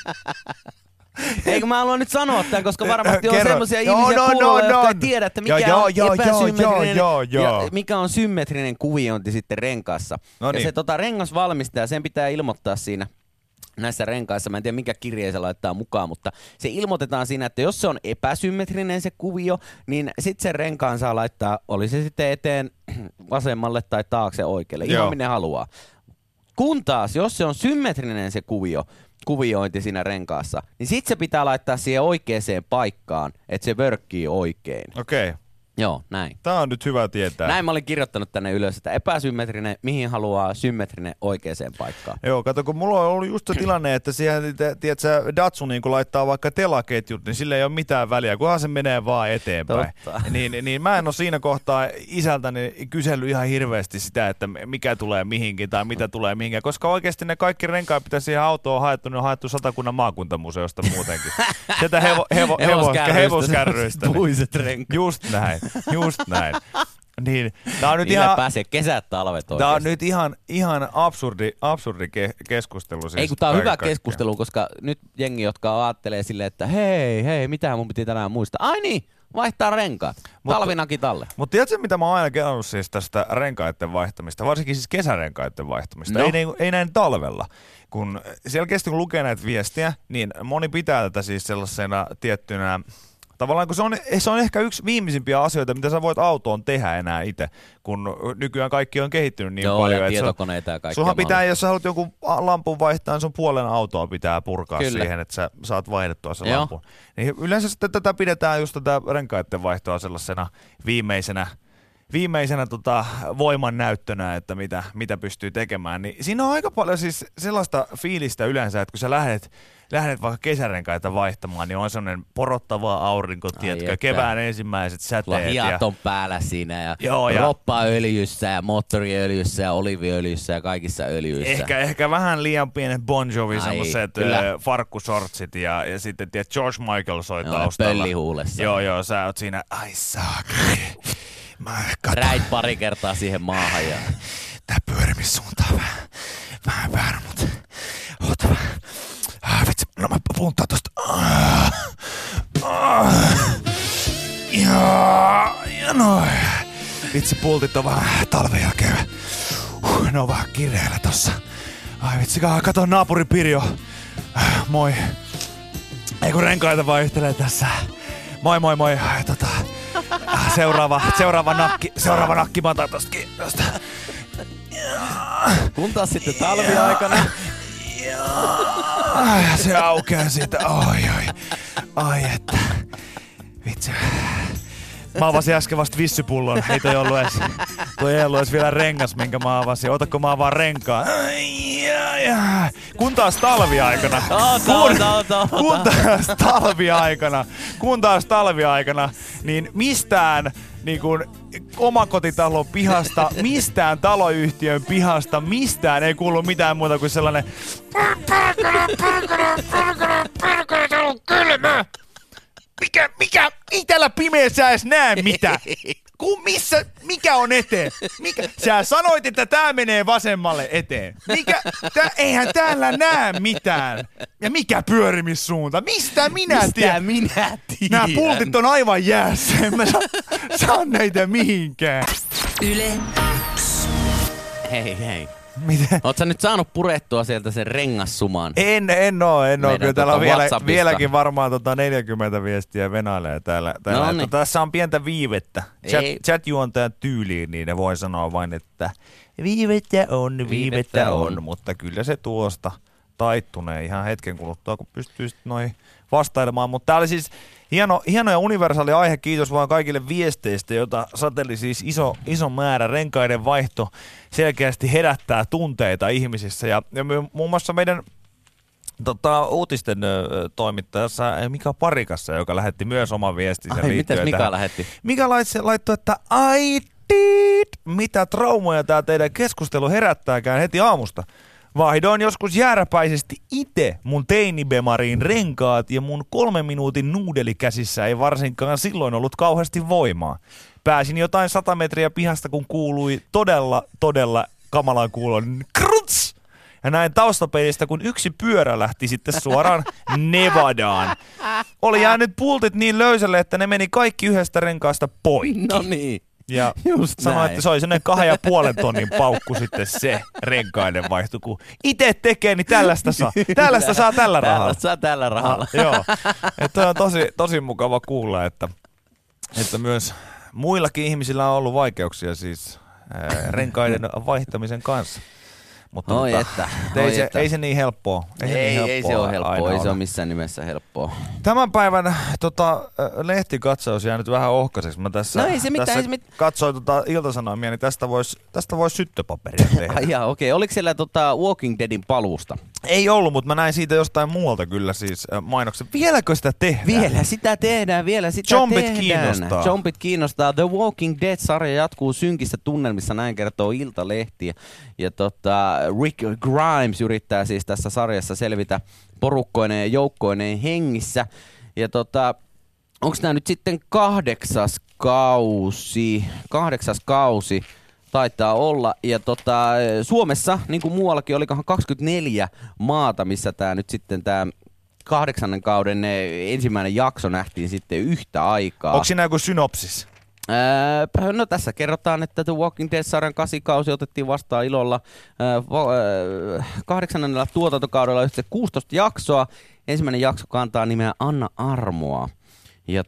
[SPEAKER 3] Eikö mä haluan nyt sanoa tämän, koska varmasti on semmoisia ihmisiä kuulolla, jotka ei tiedä, että mikä on epäsymmetrinen ja mikä on symmetrinen kuviointi sitten renkaassa.
[SPEAKER 2] No niin.
[SPEAKER 3] Ja se rengasvalmistaja, sen pitää ilmoittaa siinä näissä renkaissa, mä en tiedä minkä kirjeen se laittaa mukaan, mutta se ilmoitetaan siinä, että jos se on epäsymmetrinen se kuvio, niin sitten sen renkaan saa laittaa, oli se sitten eteen vasemmalle tai taakse oikealle, ihan minne haluaa. Kun taas, jos se on symmetrinen se kuviointi siinä renkaassa, niin sitten se pitää laittaa siihen oikeaan paikkaan, että se vörkkii oikein.
[SPEAKER 2] Okei.
[SPEAKER 3] Joo, näin.
[SPEAKER 2] Tää on nyt hyvä tietää.
[SPEAKER 3] Näin mä olin kirjoittanut tänne ylös, että epäsymmetrinen, mihin haluaa symmetrinen oikeaan paikkaan.
[SPEAKER 2] Joo, kato, kun mulla on ollut just se tilanne, että siihen, tiedätkö, Datsu niin kun laittaa vaikka telaketjut, niin sillä ei ole mitään väliä, kunhan se menee vaan eteenpäin. Niin mä en ole siinä kohtaa isältäni kysellyt ihan hirveästi sitä, että mikä tulee mihinkin tai mitä tulee mihinkään, koska oikeasti ne kaikki renkaat, mitä siihen autoon haettu, niin on haettu Satakunnan maakuntamuseosta muutenkin. Sieltä hevoskärryistä.
[SPEAKER 3] Puiset renkaat.
[SPEAKER 2] Just näin. Niin, tää on nyt
[SPEAKER 3] niillä pääsee kesät, talvet oikeasti.
[SPEAKER 2] Tää on nyt ihan absurdi keskustelu. Siis
[SPEAKER 3] ei kun tää on hyvä keskustelu, koska nyt jengi, jotka ajattelee silleen, että hei, mitä mun piti tänään muistaa? Ai niin, vaihtaa renkaat. Talvinakit alle.
[SPEAKER 2] Mutta tiedätkö, mitä mä oon aina kelannut siis tästä renkaiden vaihtamista, varsinkin siis kesärenkaiden vaihtamista, ei näin talvella. Kun selkeästi kun lukee näitä viestiä, niin moni pitää tätä siis sellaisena tiettynä Tavallaan kun se on ehkä yksi viimeisimpiä asioita, mitä sä voit autoon tehdä enää itse, kun nykyään kaikki on kehittynyt niin paljon.
[SPEAKER 3] Ja tietokoneita ja kaikkea.
[SPEAKER 2] Sunhan pitää, jos sä haluat jonkun lampun vaihtaa, niin sun puolen autoa pitää purkaa
[SPEAKER 3] Kyllä.
[SPEAKER 2] siihen, että sä saat vaihdettua sen lampun. Niin yleensä sitten tätä pidetään just tätä renkaiden vaihtoa sellaisena viimeisenä voiman näyttönä, että mitä pystyy tekemään, niin siinä on aika paljon siis sellaista fiilistä yleensä, että kun sä lähdet vaikka kesärenkaita vaihtamaan, niin on sellainen porottava aurinko, tiedätkö, kevään ensimmäiset säteet.
[SPEAKER 3] Hiat on päällä siinä ja
[SPEAKER 2] ja
[SPEAKER 3] roppaöljyssä ja moottoriöljyssä ja oliviöljyssä ja kaikissa öljyissä.
[SPEAKER 2] Ehkä vähän liian pienet Bon Jovi semmoiset farkkusortsit ja sitten tiedät, George Michael soi taustalla.
[SPEAKER 3] Pöllihuulessa.
[SPEAKER 2] Joo, sä oot siinä, ai saakeli.
[SPEAKER 3] Räit pari kertaa siihen maahan. Ja...
[SPEAKER 2] Tää pyörimissuunta on vähän väärä, mutta oota vähän. Vitsi, no mä puuntaan tosta. Ja noin. Vitsi, pultit on vähän talven jälkeen. Ne on vähän kireellä tossa. Ai vitsi, kato naapuri Pirjo. Moi. Ei kun renkaita vaihtelee tässä. Moi. Seuraava nakki mä otan tosta.
[SPEAKER 3] Kun taas sitten talviaikana.
[SPEAKER 2] Se aukeaa siitä. Ai että. Vitsi. Mä avasin äsken vasta vissypullon. Ei toi ollut edes vielä rengas, minkä mä avasin. Otako mä avaan renkaan? Kun taas talviaikana. Kun taas talviaikana, niin mistään niin kuin omakotitalon pihasta, mistään taloyhtiön pihasta, mistään ei kuulu mitään muuta kuin sellainen täällä on kylmä! Ei täällä pimeässä edes näe mitään! Mikä on eteen? Sä sanoit, että tää menee vasemmalle eteen. Eihän täällä näe mitään. Ja mikä pyörimissuunta? Mistä minä tiedän? Nämä pultit on aivan jäässä. En mä saa näitä mihinkään.
[SPEAKER 1] Yle
[SPEAKER 3] Hei.
[SPEAKER 2] Miten?
[SPEAKER 3] Oot sä nyt saanut purettua sieltä sen rengassumaan?
[SPEAKER 2] En oo. Kyllä täällä on
[SPEAKER 3] WhatsAppista.
[SPEAKER 2] vieläkin varmaan 40 viestiä venailee täällä.
[SPEAKER 3] No niin.
[SPEAKER 2] Tässä on pientä viivettä. Chat-juontajan tyyliin, niin ne voi sanoa vain, että viivettä on. Mutta kyllä se tuosta taittunee ihan hetken kuluttua, kun pystyy sitten noihin vastailemaan. Mutta tää oli siis hieno ja universaali aihe. Kiitos vaan kaikille viesteistä, joita sateli siis iso määrä. Renkaiden vaihto selkeästi herättää tunteita ihmisissä. Ja muun muassa meidän uutisten toimittajassa Mika Parikassa, joka lähetti myös oman viestinsä liittyen
[SPEAKER 3] mitäs Mika lähetti?
[SPEAKER 2] Mika laittoi, että mitä traumoja tää teidän keskustelu herättääkään heti aamusta. Vaihdoin joskus jääräpäisesti itse mun teinibemariin renkaat ja mun 3 minuutin nuudelikäsissä ei varsinkaan silloin ollut kauheasti voimaa. Pääsin jotain 100 metriä pihasta, kun kuului todella kamalan kuulon kruts! Ja näin taustapeilistä, kun yksi pyörä lähti sitten suoraan Nevadaan. Oli jäänyt pultit niin löysälle, että ne meni kaikki yhdestä renkaasta poikki.
[SPEAKER 3] No niin.
[SPEAKER 2] Ja sanoi, että se oli sellainen 2,5 tonnin paukku sitten se renkaiden vaihto. Kun itse tekee, niin tällaista saa. Tällaista saa tällä rahalla.
[SPEAKER 3] Tällaista saa tällä rahalla.
[SPEAKER 2] Joo. Että on tosi mukava kuulla, että myös muillakin ihmisillä on ollut vaikeuksia siis renkaiden vaihtamisen kanssa. Mutta ei se niin helppoa.
[SPEAKER 3] Ei se ole helppoa, ei se ole missään nimessä helppoa.
[SPEAKER 2] Tämän päivän lehtikatsaus jää nyt vähän ohkaiseksi. Mä tässä katsoin Ilta-Sanomia, niin tästä vois syttöpaperia tehdä.
[SPEAKER 3] Okei. Oliko siellä Walking Deadin paluusta?
[SPEAKER 2] Ei ollut, mutta mä näin siitä jostain muualta kyllä siis mainoksen. Vieläkö sitä tehdään?
[SPEAKER 3] Vielä sitä tehdään. Zombit kiinnostaa. The Walking Dead-sarja jatkuu synkissä tunnelmissa, näin kertoo Iltalehti. Ja Rick Grimes yrittää siis tässä sarjassa selvitä porukkoineen ja joukkoineen hengissä. Ja onko tämä nyt sitten 8. kausi? Taitaa olla. Ja Suomessa, niin kuin muuallakin, olikohan 24 maata, missä tämä nyt sitten tämä 8. kauden ensimmäinen jakso nähtiin sitten yhtä aikaa.
[SPEAKER 2] Onko siinä joku synopsis?
[SPEAKER 3] No tässä kerrotaan, että The Walking Dead-sarjan 8. kausi otettiin vastaan ilolla 8. tuotantokaudella yhteensä 16 jaksoa. Ensimmäinen jakso kantaa nimeä Anna Armoa. Ja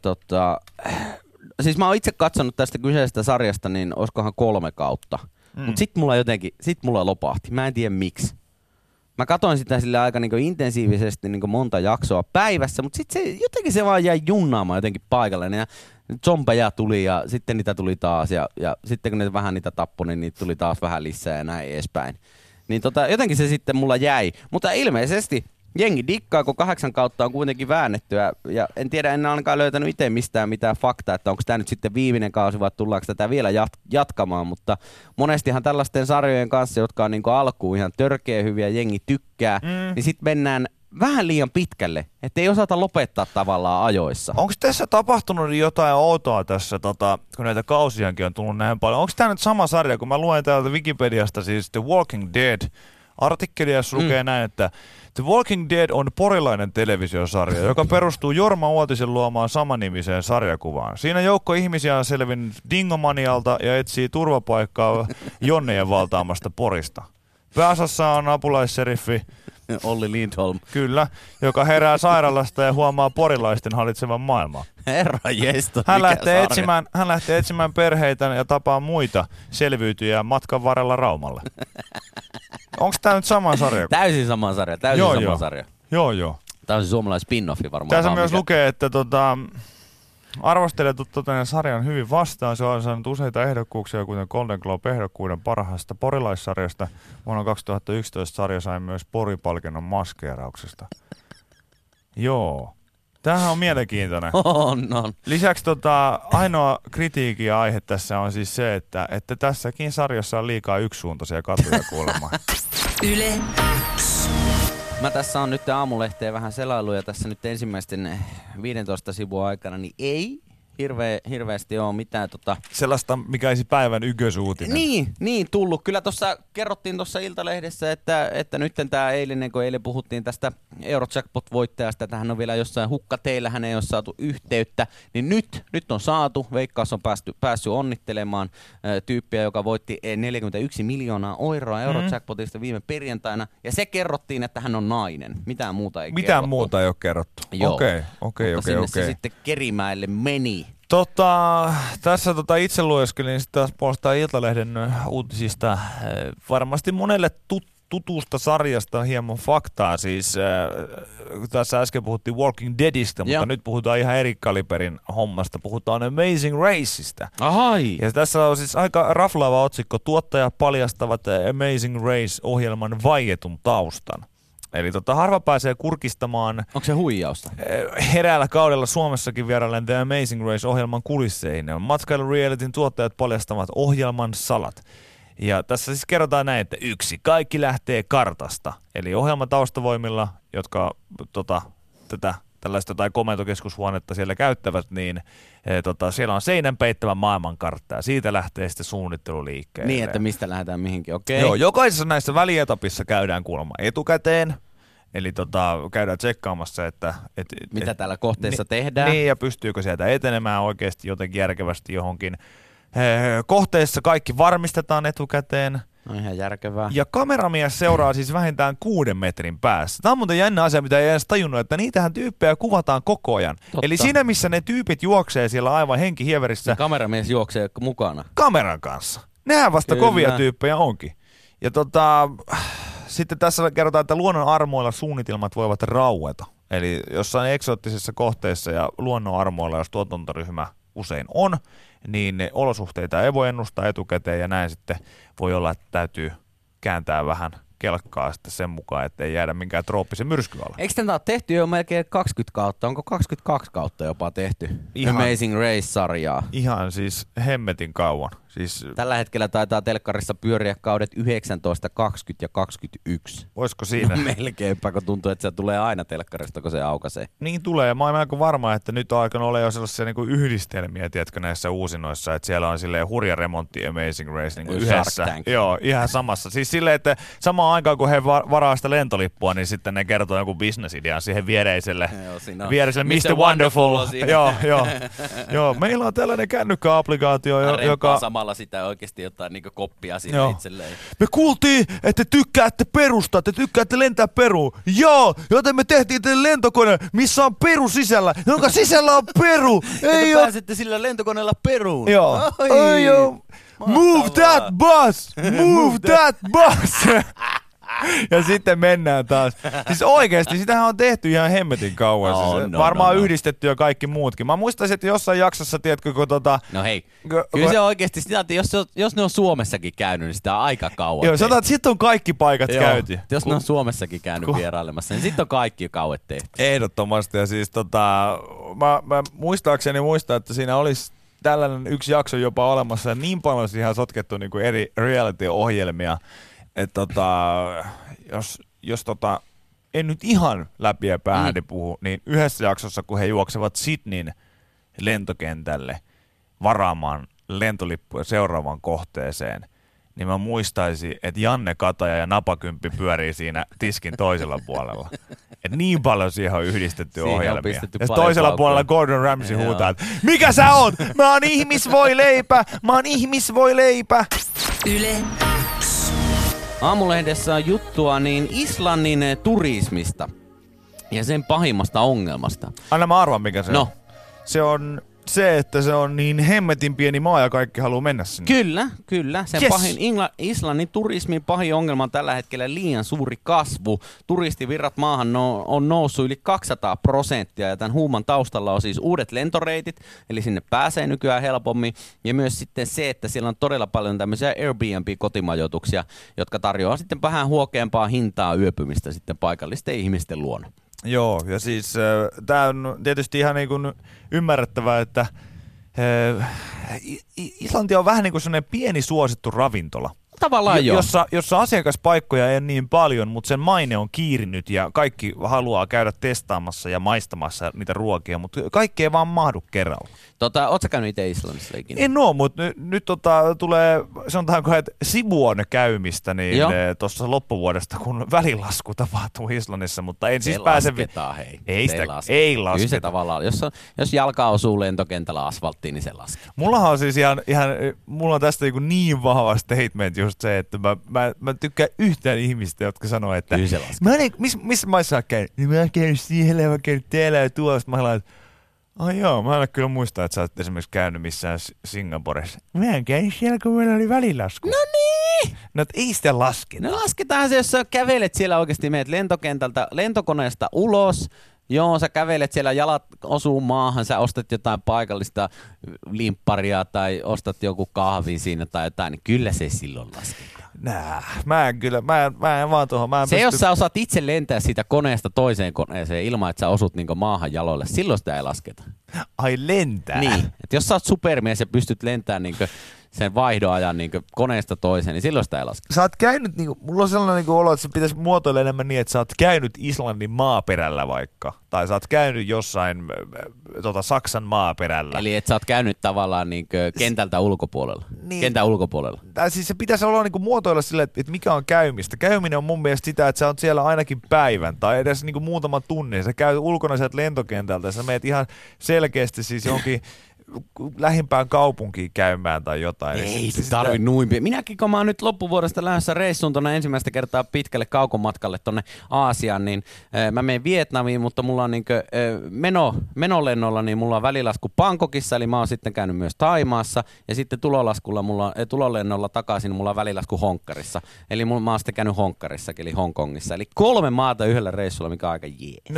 [SPEAKER 3] siis mä oon itse katsonut tästä kyseisestä sarjasta, niin olisikohan 3 kautta. Mut sit mulla lopahti. Mä en tiedä miksi. Mä katoin sitä sillä aika niinku intensiivisesti niinku monta jaksoa päivässä, mutta sitten jotenkin se vaan jäi junnaamaan jotenkin paikalle. Ja zombeja tuli ja sitten niitä tuli taas ja sitten kun ne vähän niitä tappoi, niin niitä tuli taas vähän lisää ja näin edespäin. Niin jotenkin se sitten mulla jäi. Mutta ilmeisesti jengi dikkaa, kun 8 kautta on kuitenkin väännettyä. Ja en tiedä, en ainakaan löytänyt itse mistään mitään faktaa, että onko tämä nyt sitten viimeinen kausi vai tullaanko tätä vielä jatkamaan. Mutta monestihan tällaisten sarjojen kanssa, jotka on niin kuin alkuun ihan törkeä hyviä, jengi tykkää, niin sitten mennään vähän liian pitkälle, ettei osata lopettaa tavallaan ajoissa.
[SPEAKER 2] Onko tässä tapahtunut jotain outoa tässä, kun näitä kausiakin on tullut näin paljon? Onko tämä nyt sama sarja, kun mä luen täältä Wikipediasta, siis The Walking Dead, artikkelia, jossa lukee näin, että The Walking Dead on porilainen televisiosarja, joka perustuu Jorma Uotisen luomaan samanimiseen sarjakuvaan. Siinä joukko ihmisiä on selvinnyt dingomanialta ja etsii turvapaikkaa Jonnejen valtaamasta Porista. Pääosassa on apulaisseriffi
[SPEAKER 3] Olli Lindholm.
[SPEAKER 2] Kyllä, joka herää sairaalasta ja huomaa porilaisten hallitsevan maailmaa.
[SPEAKER 3] Herra jesto,
[SPEAKER 2] hän lähtee etsimään perheitä ja tapaa muita selviytyjiä matkan varrella Raumalle. Onko tämä nyt sama sarja?
[SPEAKER 3] Täysin sama sarja, sarja.
[SPEAKER 2] Joo.
[SPEAKER 3] Tämä on suomalainen spin-offi varmaan.
[SPEAKER 2] Tässä myös lukee, että arvostelijat ottaneet sarjan hyvin vastaan. Se on saanut useita ehdokkuuksia, kuten Golden Globe-ehdokkuuden parhaasta porilaissarjasta. Vuonna 2011 sarja sai myös Pori-palkinnon maskeerauksesta. Joo. Tämähän on mielenkiintoinen.
[SPEAKER 3] On.
[SPEAKER 2] Lisäksi ainoa kritiikin ja aihe tässä on siis se, että tässäkin sarjassa on liikaa yksisuuntaisia katuja kuulemaan.
[SPEAKER 1] Yle X.
[SPEAKER 3] Mä tässä on nyt aamulehteen vähän selailu ja tässä nyt ensimmäisten 15 sivua aikana, niin ei hirveästi ole mitään
[SPEAKER 2] sellaista, mikä olisi päivän ykkösuutinen.
[SPEAKER 3] Niin tullut. Kyllä tuossa kerrottiin tuossa Iltalehdessä, että nyt tämä eilen puhuttiin tästä Eurojackpot-voittajasta, että hän on vielä jossain hukkateillä, hän ei ole saatu yhteyttä, niin nyt on saatu. Veikkaus on päässyt onnittelemaan tyyppiä, joka voitti 41 miljoonaa euroa Eurojackpotista viime perjantaina, ja se kerrottiin, että hän on nainen. Mitään muuta ei kerrottu.
[SPEAKER 2] Muuta ei ole kerrottu. Okei.
[SPEAKER 3] Se sitten Kerimäelle meni.
[SPEAKER 2] Tässä itse lueskelin sitten taas puolestaan Iltalehden uutisista. Varmasti monelle tutusta sarjasta hieman faktaa. Siis tässä äsken puhuttiin Walking Deadistä, mutta nyt puhutaan ihan eri kaliberin hommasta. Puhutaan Amazing Raceista.
[SPEAKER 3] Ahai!
[SPEAKER 2] Ja tässä on siis aika raflaava otsikko. Tuottajat paljastavat Amazing Race-ohjelman vaietun taustan. Eli harva pääsee kurkistamaan.
[SPEAKER 3] Onko se huijausta?
[SPEAKER 2] Heräällä kaudella Suomessakin vieraillaan The Amazing Race-ohjelman kulisseihin. Matkailurealityn tuottajat paljastavat ohjelman salat. Ja tässä siis kerrotaan näin, että 1. Kaikki lähtee kartasta. Eli ohjelman taustavoimilla, jotka tätä tällaista tai komentokeskushuonetta siellä käyttävät, niin siellä on seinän peittävä maailmankartta ja siitä lähtee sitten suunnittelu liikkeelle.
[SPEAKER 3] Niin, että mistä lähdetään mihinkin, okei.
[SPEAKER 2] Joo, jokaisessa näissä välietapissa käydään kuulemma etukäteen, eli käydään tsekkaamassa, että
[SPEAKER 3] mitä täällä kohteessa tehdään.
[SPEAKER 2] Niin, ja pystyykö sieltä etenemään oikeasti jotenkin järkevästi johonkin. Kohteessa kaikki varmistetaan etukäteen.
[SPEAKER 3] No ihan järkevää.
[SPEAKER 2] Ja kameramies seuraa siis vähintään 6 metrin päässä. Tämä on muuten jännä asia, mitä ei edes tajunnut, että niitähän tyyppejä kuvataan koko ajan. Totta. Eli siinä, missä ne tyypit juoksee siellä aivan henkihieverissä.
[SPEAKER 3] Ja kameramies juoksee mukana.
[SPEAKER 2] Kameran kanssa. Nehän vasta kovia tyyppejä onkin. Ja sitten tässä kerrotaan, että luonnon armoilla suunnitelmat voivat raueta. Eli jossain eksoottisessa kohteessa ja luonnon armoilla, jos tuotantoryhmä usein on, niin ne olosuhteita ei voi ennustaa etukäteen ja näin sitten voi olla, että täytyy kääntää vähän kelkkaa sitten sen mukaan, ettei jäädä minkään trooppisen myrskyn alle.
[SPEAKER 3] Eikö tätä ole tehty jo melkein 20 kautta? Onko 22 kautta jopa tehty? Amazing Race-sarjaa.
[SPEAKER 2] Ihan siis hemmetin kauan. Siis
[SPEAKER 3] tällä hetkellä taitaa telkkarissa pyöriä kaudet 19, 20 ja 21.
[SPEAKER 2] Voisiko siinä?
[SPEAKER 3] No melkeinpä, kun tuntuu, että se tulee aina telkkarista, kun se aukaisee.
[SPEAKER 2] Niin tulee. Mä oon melko varma, että nyt on alkanut olla jo sellaisia niin kuin yhdistelmiä, tiedätkö, näissä uusinoissa, että siellä on silleen hurja remontti Amazing Race niin kuin yhdessä. Joo, ihan samassa. Siis silleen, että samaan aikaan, kun he varaa sitä lentolippua, niin sitten ne kertoo jonkun business-idean siihen viereiselle Mr. Wonderful. Joo. Meillä on tällainen kännykkäapplikaatio, joka
[SPEAKER 3] ottamalla sitä oikeasti jotain niin koppia sinne itselleen.
[SPEAKER 2] Me kuultiin, että tykkäätte perusta, te tykkäätte lentää Peruun. Joo, joten me tehtiin teille lentokone, missä on Peru sisällä, jonka sisällä on Peru.
[SPEAKER 3] Ei pääsette sillä lentokoneella Peruun.
[SPEAKER 2] Joo. Ai joo. Move that bus! Move that bus! Ja sitten mennään taas. Siis oikeesti, sitähän on tehty ihan hemmetin kauan. Varmaan yhdistetty ja kaikki muutkin. Mä muistaisin, että jossain jaksossa, tiedätkö, kun
[SPEAKER 3] No hei, kyllä se oikeesti sitä, että jos ne on Suomessakin käynyt, niin sitä on aika kauan.
[SPEAKER 2] Joo, sanotaan, että sit on kaikki paikat käyty.
[SPEAKER 3] Jos ne on Suomessakin käynyt vierailemassa, niin sit on kaikki kauet tehty.
[SPEAKER 2] Ehdottomasti. Ja siis mä muistaakseni että siinä olisi tällainen yksi jakso jopa olemassa ja niin paljon siihen sotkettu niin kuin eri reality-ohjelmia, että jos en nyt ihan läpi ja päähäni puhu, niin yhdessä jaksossa, kun he juoksevat Sydneyn lentokentälle varaamaan lentolippuja seuraavaan kohteeseen, niin mä muistaisin, että Janne Kataja ja Napakymppi pyörii siinä tiskin toisella puolella. Et niin paljon siihen on yhdistetty ohjelmia. Ja toisella puolella Gordon Ramsay huutaa, että mikä sä oot? Mä oon ihmisvoileipä!
[SPEAKER 1] Yle
[SPEAKER 3] Aamulehdessä on juttua niin Islannin turismista ja sen pahimmasta ongelmasta.
[SPEAKER 2] Anna mä arvan, mikä se
[SPEAKER 3] on.
[SPEAKER 2] No. Se on se, että se on niin hemmetin pieni maa ja kaikki haluaa mennä sinne.
[SPEAKER 3] Kyllä. Sen pahin Islannin turismin pahin ongelma on tällä hetkellä liian suuri kasvu. Turistivirrat maahan on noussut yli 200% ja tämän huuman taustalla on siis uudet lentoreitit, eli sinne pääsee nykyään helpommin. Ja myös sitten se, että siellä on todella paljon tämmöisiä Airbnb-kotimajoituksia, jotka tarjoaa sitten vähän huokeampaa hintaa yöpymistä sitten paikallisten ihmisten luona.
[SPEAKER 2] Joo, ja siis tämä on tietysti ihan niin kuin ymmärrettävää, että Islanti on vähän niin kuin sellainen pieni suosittu ravintola.
[SPEAKER 3] Tavallaan
[SPEAKER 2] jossa asiakaspaikkoja ei ole niin paljon, mutta sen maine on kiirinyt ja kaikki haluaa käydä testaamassa ja maistamassa niitä ruokia, mutta kaikki ei vaan mahdu kerralla.
[SPEAKER 3] Ootko sä käynyt itse Islannissa ikinä?
[SPEAKER 2] En oo, mutta nyt tulee, sanotaanko, että sivuon käymistä niin tuossa loppuvuodesta, kun välilasku tapahtuu Islannissa, mutta en siis pääse...
[SPEAKER 3] Lasketaan, hei.
[SPEAKER 2] Ei lasketa.
[SPEAKER 3] Kyllä se tavallaan, jos jalka osuu lentokentällä asfalttiin, niin se laskee.
[SPEAKER 2] Mullahan on siis mulla on tästä niin vahva statement just se, että mä tykkään yhtään ihmistä, jotka sanoo, että missä maissa olet käynyt? Niin mä oon käynyt siellä, mä oon käynyt täällä ja tuolla. Mä haluan, että mä en kyllä muista, että sä oot esimerkiksi käynyt missään Singaporessa. Mä en käynyt siellä, kun meillä oli välilasku.
[SPEAKER 3] No niin!
[SPEAKER 2] No ei sitä lasketa.
[SPEAKER 3] No lasketaan se, jos sä kävelet siellä oikeasti, meet lentokentältä, lentokoneesta ulos. Joo, sä kävelet siellä, jalat osuu maahan, sä ostat jotain paikallista limpparia tai ostat joku kahvin siinä tai jotain, niin kyllä se silloin lasketaan.
[SPEAKER 2] Mä en vaan tuohon.
[SPEAKER 3] Jos sä osaat itse lentää siitä koneesta toiseen koneeseen ilman, että sä osut niinku maahan jaloille, silloin sitä ei lasketa.
[SPEAKER 2] Ai lentää?
[SPEAKER 3] Niin, että jos sä oot supermies ja pystyt lentämään niinku sen vaihdoajan niin koneesta toiseen, niin silloin sitä ei laske.
[SPEAKER 2] Sä oot käynyt, mulla on sellainen olo, että se pitäisi muotoilla enemmän niin, että sä oot käynyt Islannin maaperällä vaikka. Tai sä oot käynyt jossain Saksan maaperällä.
[SPEAKER 3] Eli et sä oot käynyt tavallaan kentältä ulkopuolella.
[SPEAKER 2] Niin.
[SPEAKER 3] Kentän ulkopuolella.
[SPEAKER 2] Siis se pitäisi olla muotoilla silleen, että mikä on käymistä. Käyminen on mun mielestä sitä, että sä oot siellä ainakin päivän tai edes muutaman tunnin. Sä käyt ulkona sieltä lentokentältä ja sä meet ihan selkeästi siis jonkin lähimpään kaupunkiin käymään tai jotain.
[SPEAKER 3] Ei se tarvi noin. Minäkin kun mä oon nyt loppuvuodesta lähdössä reissuun tuonne ensimmäistä kertaa pitkälle kaukomatkalle tuonne Aasiaan, niin mä menen Vietnamiin, mutta mulla on menolennolla, niin mulla on välilasku Bangkokissa, eli mä oon sitten käynyt myös Thaimaassa, ja sitten tulolennolla takaisin mulla on välilasku Honkkarissa. Eli mä oon sitten käynyt Honkkarissa, eli Hongkongissa. Eli 3 maata yhdellä reissulla, mikä on aika jees.
[SPEAKER 2] No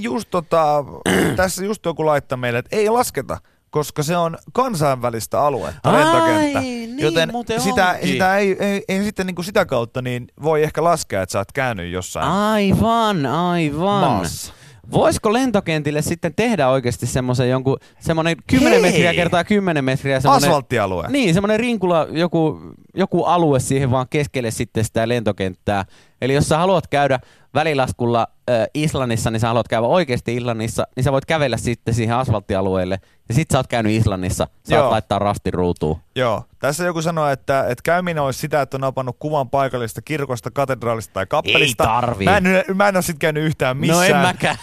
[SPEAKER 2] tässä just joku laittaa meille, että ei lasketa, koska se on kansainvälistä aluetta, lentokenttä.
[SPEAKER 3] Niin,
[SPEAKER 2] joten
[SPEAKER 3] sitä
[SPEAKER 2] ei sitten sitä kautta niin voi ehkä laskea, että sä oot käynyt jossain
[SPEAKER 3] Aivan.
[SPEAKER 2] maassa.
[SPEAKER 3] Voisiko lentokentille sitten tehdä oikeasti semmoinen 10 metriä kertaa 10 metriä?
[SPEAKER 2] Asfalttialue.
[SPEAKER 3] Niin, semmoinen rinkula, joku alue siihen vaan keskelle sitten sitä lentokenttää. Eli jos sä haluat käydä välilaskulla Islannissa, niin sä haluat käydä oikeasti Islannissa, niin sä voit kävellä sitten siihen asfalttialueelle. Ja sit sä oot käynyt Islannissa, saat laittaa rastin ruutuun.
[SPEAKER 2] Joo, tässä joku sanoo, että käyminen olisi sitä, että on napannut kuvan paikallista kirkosta, katedraalista tai kappelista.
[SPEAKER 3] Ei tarvii.
[SPEAKER 2] Mä en ole sit käynyt yhtään missään.
[SPEAKER 3] No en mäkään.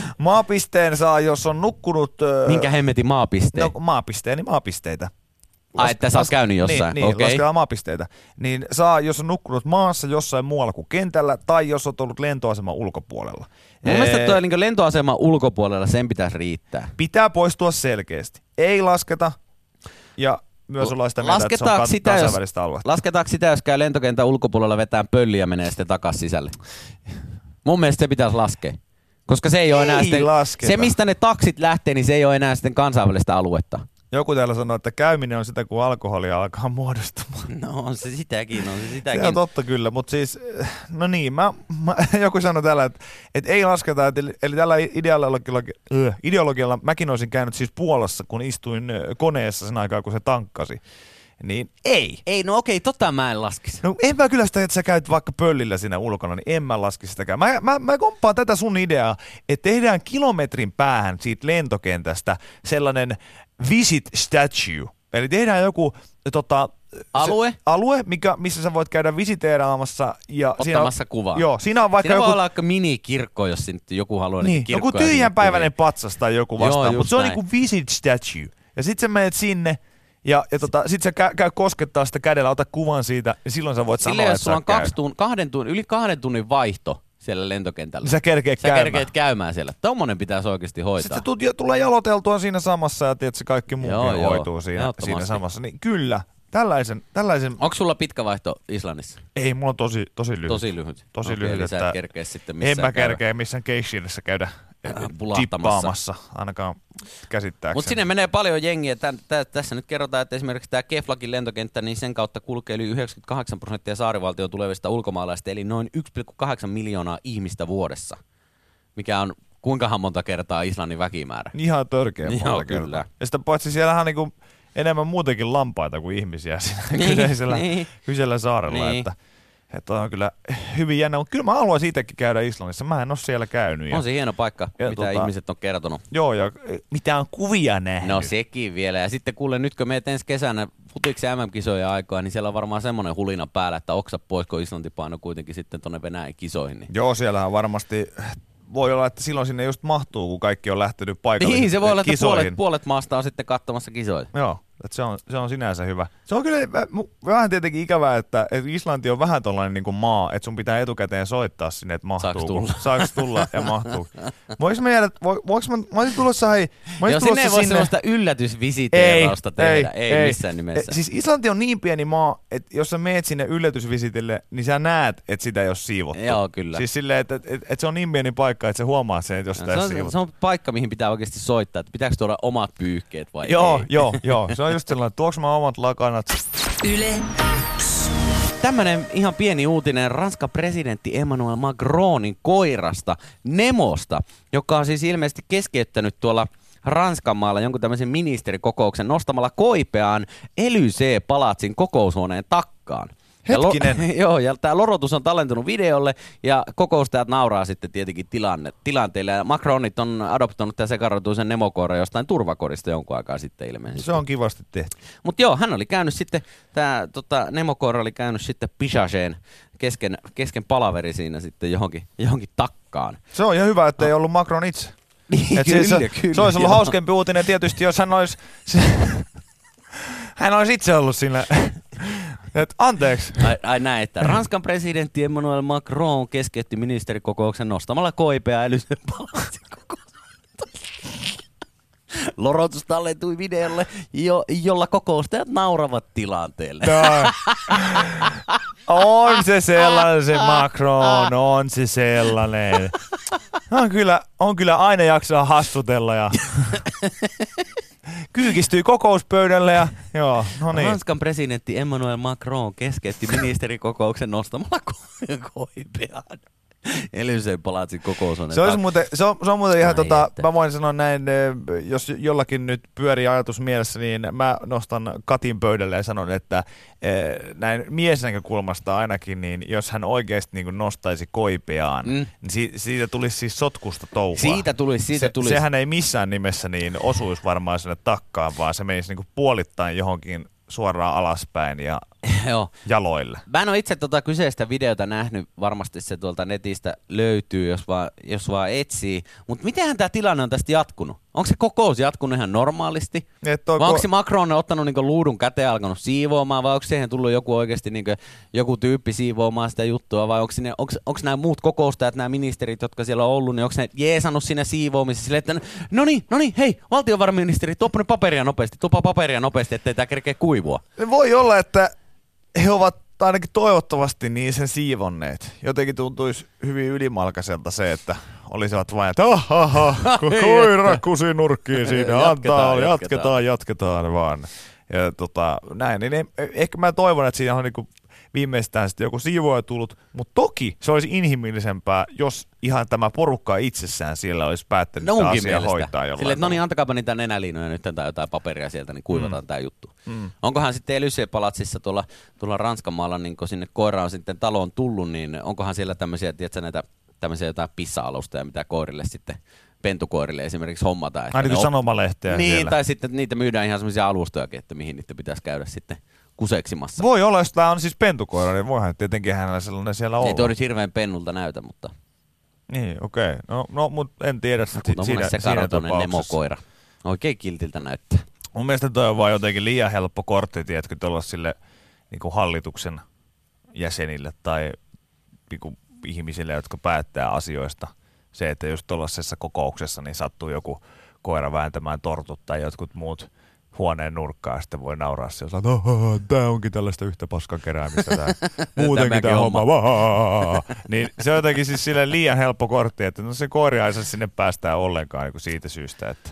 [SPEAKER 2] Maapisteen saa, jos on nukkunut...
[SPEAKER 3] Minkä hemmetin maapisteen?
[SPEAKER 2] No maapisteitä.
[SPEAKER 3] että sä oot käynyt jossain.
[SPEAKER 2] Niin,
[SPEAKER 3] Okei.
[SPEAKER 2] lasketaan maapisteitä. Niin jos on nukkunut maassa jossain muualla kuin kentällä, tai jos on ollut lentoaseman ulkopuolella.
[SPEAKER 3] Mun mielestä toi niin lentoaseman ulkopuolella sen pitäisi riittää.
[SPEAKER 2] Pitää poistua selkeästi. Ei lasketa, ja myös ollaan sitä mieltä, että se on kansainvälistä aluetta.
[SPEAKER 3] Lasketaanko sitä, jos käy lentokentän ulkopuolella vetää pölliä ja menee sitten takaisin sisälle? Mun mielestä se pitäisi laskea. Koska se ei ole enää sitten, se mistä ne taksit lähtee, niin se ei ole enää sitten kansainvälistä aluetta.
[SPEAKER 2] Joku täällä sanoo, että käyminen on sitä, kun alkoholia alkaa muodostumaan.
[SPEAKER 3] No on se sitäkin.
[SPEAKER 2] Se on totta kyllä, mutta siis, no niin, joku sanoi täällä, että ei lasketa, eli tällä ideologialla mäkin olisin käynyt siis Puolassa, kun istuin koneessa sen aikaa, kun se tankkasi. Niin ei.
[SPEAKER 3] Ei, no okei, mä en laskisi.
[SPEAKER 2] No en mä kyllä sitä, että sä käyt vaikka pöllillä siinä ulkona, niin en mä laskisi sitäkään. Mä komppaan tätä sun ideaa, että tehdään kilometrin päähän siitä lentokentästä sellainen visit statue. Eli tehdään joku alue, missä sä voit käydä visiteeraamassa. Ja
[SPEAKER 3] ottamassa kuvaa.
[SPEAKER 2] Joo, siinä on vaikka
[SPEAKER 3] joku... voi olla vaikka minikirkko, jos joku haluaa
[SPEAKER 2] niin,
[SPEAKER 3] kirkkoa.
[SPEAKER 2] Joku tyhjänpäiväinen patsas tai joku vastaan, mutta se on
[SPEAKER 3] näin.
[SPEAKER 2] niinku visit statue. Ja sit sä menet sinne. Ja sit sä käy koskettaa sitä kädellä, ota kuvan siitä, ja silloin sä voit sanoa, että
[SPEAKER 3] sulla on yli 2 tunnin vaihto siellä lentokentällä.
[SPEAKER 2] Niin sä kerkeet
[SPEAKER 3] käymään siellä. Tommonen pitäisi oikeasti hoitaa.
[SPEAKER 2] Sitten tulee jaloteltua siinä samassa, ja tiedät, se kaikki muukin hoituu siinä samassa. Niin kyllä, tällaisen...
[SPEAKER 3] Onko sulla pitkä vaihto Islannissa?
[SPEAKER 2] Ei, mulla on tosi lyhyt.
[SPEAKER 3] Tosi lyhyt,
[SPEAKER 2] että
[SPEAKER 3] sä et kerkeä sitten missään
[SPEAKER 2] en mä kerkeä missään keishirissä käydä tippaamassa, ainakaan käsittääkseni.
[SPEAKER 3] Mutta sinne menee paljon jengiä. Tässä nyt kerrotaan, että esimerkiksi tämä Keflakin lentokenttä, niin sen kautta kulkee yli 98% saarivaltioon tulevista ulkomaalaisista, eli noin 1,8 miljoonaa ihmistä vuodessa, mikä on kuinkahan monta kertaa Islannin väkimäärä.
[SPEAKER 2] Ihan törkeä monta kertaa. Ja sitä paitsi siellähän niinku enemmän muutenkin lampaita kuin ihmisiä siinä kyseisellä saarella, että on kyllä hyvin jännä, mutta kyllä mä haluaisin itsekin käydä Islannissa. Mä en ole siellä käynyt.
[SPEAKER 3] On se hieno paikka, mitä ihmiset on kertonut.
[SPEAKER 2] Joo, ja mitä on kuvia nähnyt.
[SPEAKER 3] No sekin vielä. Ja sitten kuule, nyt kun meet ensi kesänä futiksen MM-kisojen aikaa, niin siellä on varmaan semmoinen hulina päällä, että oksa pois, kun Islanti paino kuitenkin sitten tuonne Venäjän kisoihin. Niin.
[SPEAKER 2] Joo, siellähän varmasti... Voi olla, että silloin sinne just mahtuu, kun kaikki on lähtenyt paikalle.
[SPEAKER 3] Niin, se voi olla, että puolet maasta on sitten katsomassa kisoja.
[SPEAKER 2] Joo, että se on sinänsä hyvä. Se on kyllä vähän tietenkin ikävää, että Islanti on vähän tollainen niin kuin maa, että sun pitää etukäteen soittaa sinne, että mahtuu. Saaks tulla ja mahtuu. Voinko mä olisin tulossa,
[SPEAKER 3] Joo, sinne ei voi sellaista yllätysvisiteerausta tehdä, ei missään nimessä.
[SPEAKER 2] Siis Islanti on niin pieni maa, että jos sä meet sinne yllätysvisitille, niin sä näet, että sitä ei ole siivottu.
[SPEAKER 3] Joo, kyllä.
[SPEAKER 2] Siis silleen, että se on niin pieni paikka, että sä huomaat sen, että jos sitä ei siivottu.
[SPEAKER 3] Se on paikka, mihin pitää oikeasti soittaa, että pitääkö tuoda omat pyyhkeet vai
[SPEAKER 2] ei. Joo. Se on just sellainen, että tuoks mä omat lakanat.
[SPEAKER 1] Yle X.
[SPEAKER 3] Tämmönen ihan pieni uutinen Ranskan presidentti Emmanuel Macronin koirasta Nemosta, joka on siis ilmeisesti keskeyttänyt tuolla Ranskan maalla jonkun tämmöisen ministerikokouksen nostamalla koipeaan Élysée-palatsin kokoushuoneen takkaan.
[SPEAKER 2] Hetkinen.
[SPEAKER 3] Joo, ja tämä lorotus on tallentunut videolle, ja kokoustajat nauraa sitten tietenkin tilanteelle. Ja Macronit on adoptoinut tämän sekarotuisen Nemokoiran jostain turvakodista jonkun aikaa sitten ilmeisesti.
[SPEAKER 2] Se on kivasti tehty.
[SPEAKER 3] Mutta joo, hän oli käynyt sitten, tämä Nemokoira oli käynyt sitten Pichageen kesken palaveri siinä sitten johonkin takkaan.
[SPEAKER 2] Se on ihan hyvä, että ei ollut Macron itse.
[SPEAKER 3] Kyllä.
[SPEAKER 2] Se olisi ollut hauskempi uutinen tietysti, jos hän olisi itse ollut siinä. Anteeksi.
[SPEAKER 3] Ai näin, että Ranskan presidentti Emmanuel Macron keskeytti ministerikokouksen nostamalla koipea Élysée palatsin lorotus tallentui videolle, jolla kokoustajat nauravat tilanteelle.
[SPEAKER 2] No. On se sellainen se Macron, on se sellainen. On kyllä aina jaksaa hassutella ja kyykistyi kokouspöydälle ja joo, no niin.
[SPEAKER 3] Ranskan presidentti Emmanuel Macron keskeytti ministerikokouksen nostamalla koipeaan Élysée palatsin kokoushuoneen.
[SPEAKER 2] Se on muuten ihan mä voin sanoa näin, jos jollakin nyt pyörii ajatus mielessä, niin mä nostan Katin pöydälle ja sanon, että näin miesnäkökulmasta ainakin, niin jos hän oikeasti niin kuin nostaisi koipeaan, niin siitä tulisi siis sotkusta touhua.
[SPEAKER 3] Siitä tulisi.
[SPEAKER 2] Sehän ei missään nimessä niin osuisi varmaan sinne takkaan, vaan se menisi niin kuin puolittain johonkin suoraan alaspäin ja jaloille.
[SPEAKER 3] Mä en ole itse kyseistä videota nähnyt, varmasti se tuolta netistä löytyy, jos vaan etsii. Mutta mitenhän tämä tilanne on tästä jatkunut? Onko se kokous jatkunut ihan normaalisti? Vai onko se Macron ottanut niinku luudun käteen ja alkanut siivoamaan, vai onko siihen tullut joku oikeasti niinku, joku tyyppi siivoamaan sitä juttua, vai onko nämä muut kokoustajat, nämä ministerit, jotka siellä on ollut, niin onko ne jeesannut siinä siivoamisessa silleen, että no niin, hei, valtiovarainministeri, tuoppa paperia nopeasti, ettei tää kerkeä kuivua.
[SPEAKER 2] Voi olla, että he ovat ainakin toivottavasti niin sen siivonneet. Jotenkin tuntuisi hyvin ylimalkaiselta se, että olisivat vain, että koira kusi nurkkiin siinä, jatketaan vaan. Ja näin, niin ehkä mä toivon, että siinä on niinku viimeistään sitten joku siivoja tullut, mutta toki se olisi inhimillisempää, jos ihan tämä porukka itsessään siellä olisi päättänyt sitä asiaa hoitaa jollain.
[SPEAKER 3] Silleen, että antakaa niitä nenäliinoja nyt tai jotain paperia sieltä, niin kuivataan tämä juttu. Onkohan sitten Élysée-palatsissa tuolla Ranskanmaalla, niin kun sinne koira on sitten taloon tullut, niin onkohan siellä tämmöisiä, tiedätkö, näitä tämmöisiä jotain pissa-alustoja, mitä koirille sitten, pentukoirille esimerkiksi hommataan.
[SPEAKER 2] Aina kuin sanomalehteä
[SPEAKER 3] niin,
[SPEAKER 2] siellä.
[SPEAKER 3] Tai sitten niitä myydään ihan semmoisia alustojakin, että mihin niitä pitäisi käydä sitten kuseksimassa.
[SPEAKER 2] Voi olla, jos tämä on siis pentukoira, niin voihan tietenkin hänellä sellainen siellä olla.
[SPEAKER 3] Ei tuo nyt hirveän pennulta näytä, mutta...
[SPEAKER 2] Niin, okei. No, mutta en tiedä siinä tapauksessa.
[SPEAKER 3] Nemokoira. Oikein kiltiltä näyttää.
[SPEAKER 2] Mun mielestä toi on vaan jotenkin liian helppo kortti, tiedätkö, tuolla sille niin hallituksen jäsenille tai niin ihmisille, jotka päättää asioista. Se, että just tuollaisessa kokouksessa niin sattuu joku koira vääntämään tortut tai jotkut muut huoneen nurkkaa, sitten voi nauraa siellä, että tää onkin tällaista yhtä paskan keräämistä tää. Muutenkin tää homma. Niin se on jotenkin siis silleen liian helppo kortti, että no se koira ei saa sinne päästään ollenkaan niin siitä syystä, että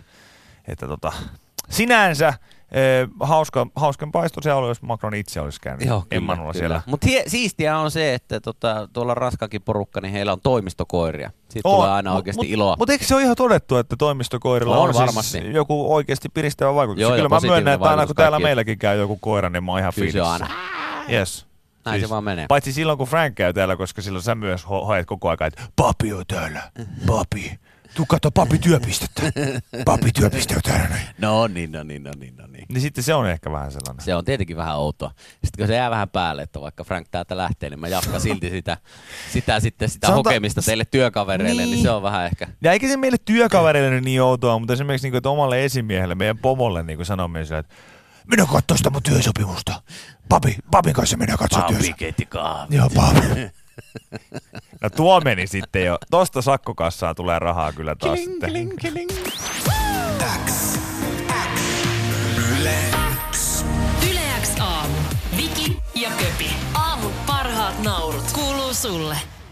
[SPEAKER 2] sinänsä hauskempaa tosiaan oli, jos Macron itse olisi käynyt.
[SPEAKER 3] Joo, kyllä.
[SPEAKER 2] Siellä.
[SPEAKER 3] Mutta siistiä on se, että tuolla Ranskankin porukka, niin heillä on toimistokoiria. Siitä tulee aina oikeasti iloa.
[SPEAKER 2] Mutta eikö se ole ihan todettu, että toimistokoirilla on siis joku oikeasti piristävä vaikutus?
[SPEAKER 3] Joo,
[SPEAKER 2] kyllä mä myönnän, että aina kun täällä meilläkin käy joku koira, niin mä oon ihan fiilissä.
[SPEAKER 3] Kyllä se on aina.
[SPEAKER 2] Yes.
[SPEAKER 3] Näin siis, se vaan menee.
[SPEAKER 2] Paitsi silloin, kun Frank käy täällä, koska silloin sä myös hoet koko ajan, että papi on täällä, papi. Tuu katso papi työpistettä. Papi työpiste on täällä.
[SPEAKER 3] No niin.
[SPEAKER 2] Niin sitten se on ehkä vähän sellainen.
[SPEAKER 3] Se on tietenkin vähän outoa. Sitten kun se jää vähän päälle, että vaikka Frank täältä lähtee, niin mä jatkan silti sitä hokemista teille työkavereille, niin se on vähän ehkä.
[SPEAKER 2] Ja eikä se meille työkavereille niin outoa, mutta esimerkiksi niin, että omalle esimiehelle, meidän pomolle niin sanominen sillä, että minä katsoo sitä mun työsopimusta. Papin kanssa minä katsoo työsopimusta. Papi
[SPEAKER 3] keitti kahvit.
[SPEAKER 2] Joo, papi. No tuo meni sitten jo. Tosta sakkokassaan tulee rahaa kyllä taas sitten.
[SPEAKER 1] Kiling. Yle X. Yle X aamu. Viki ja Köpi. Aamun parhaat naurut kuuluu sulle.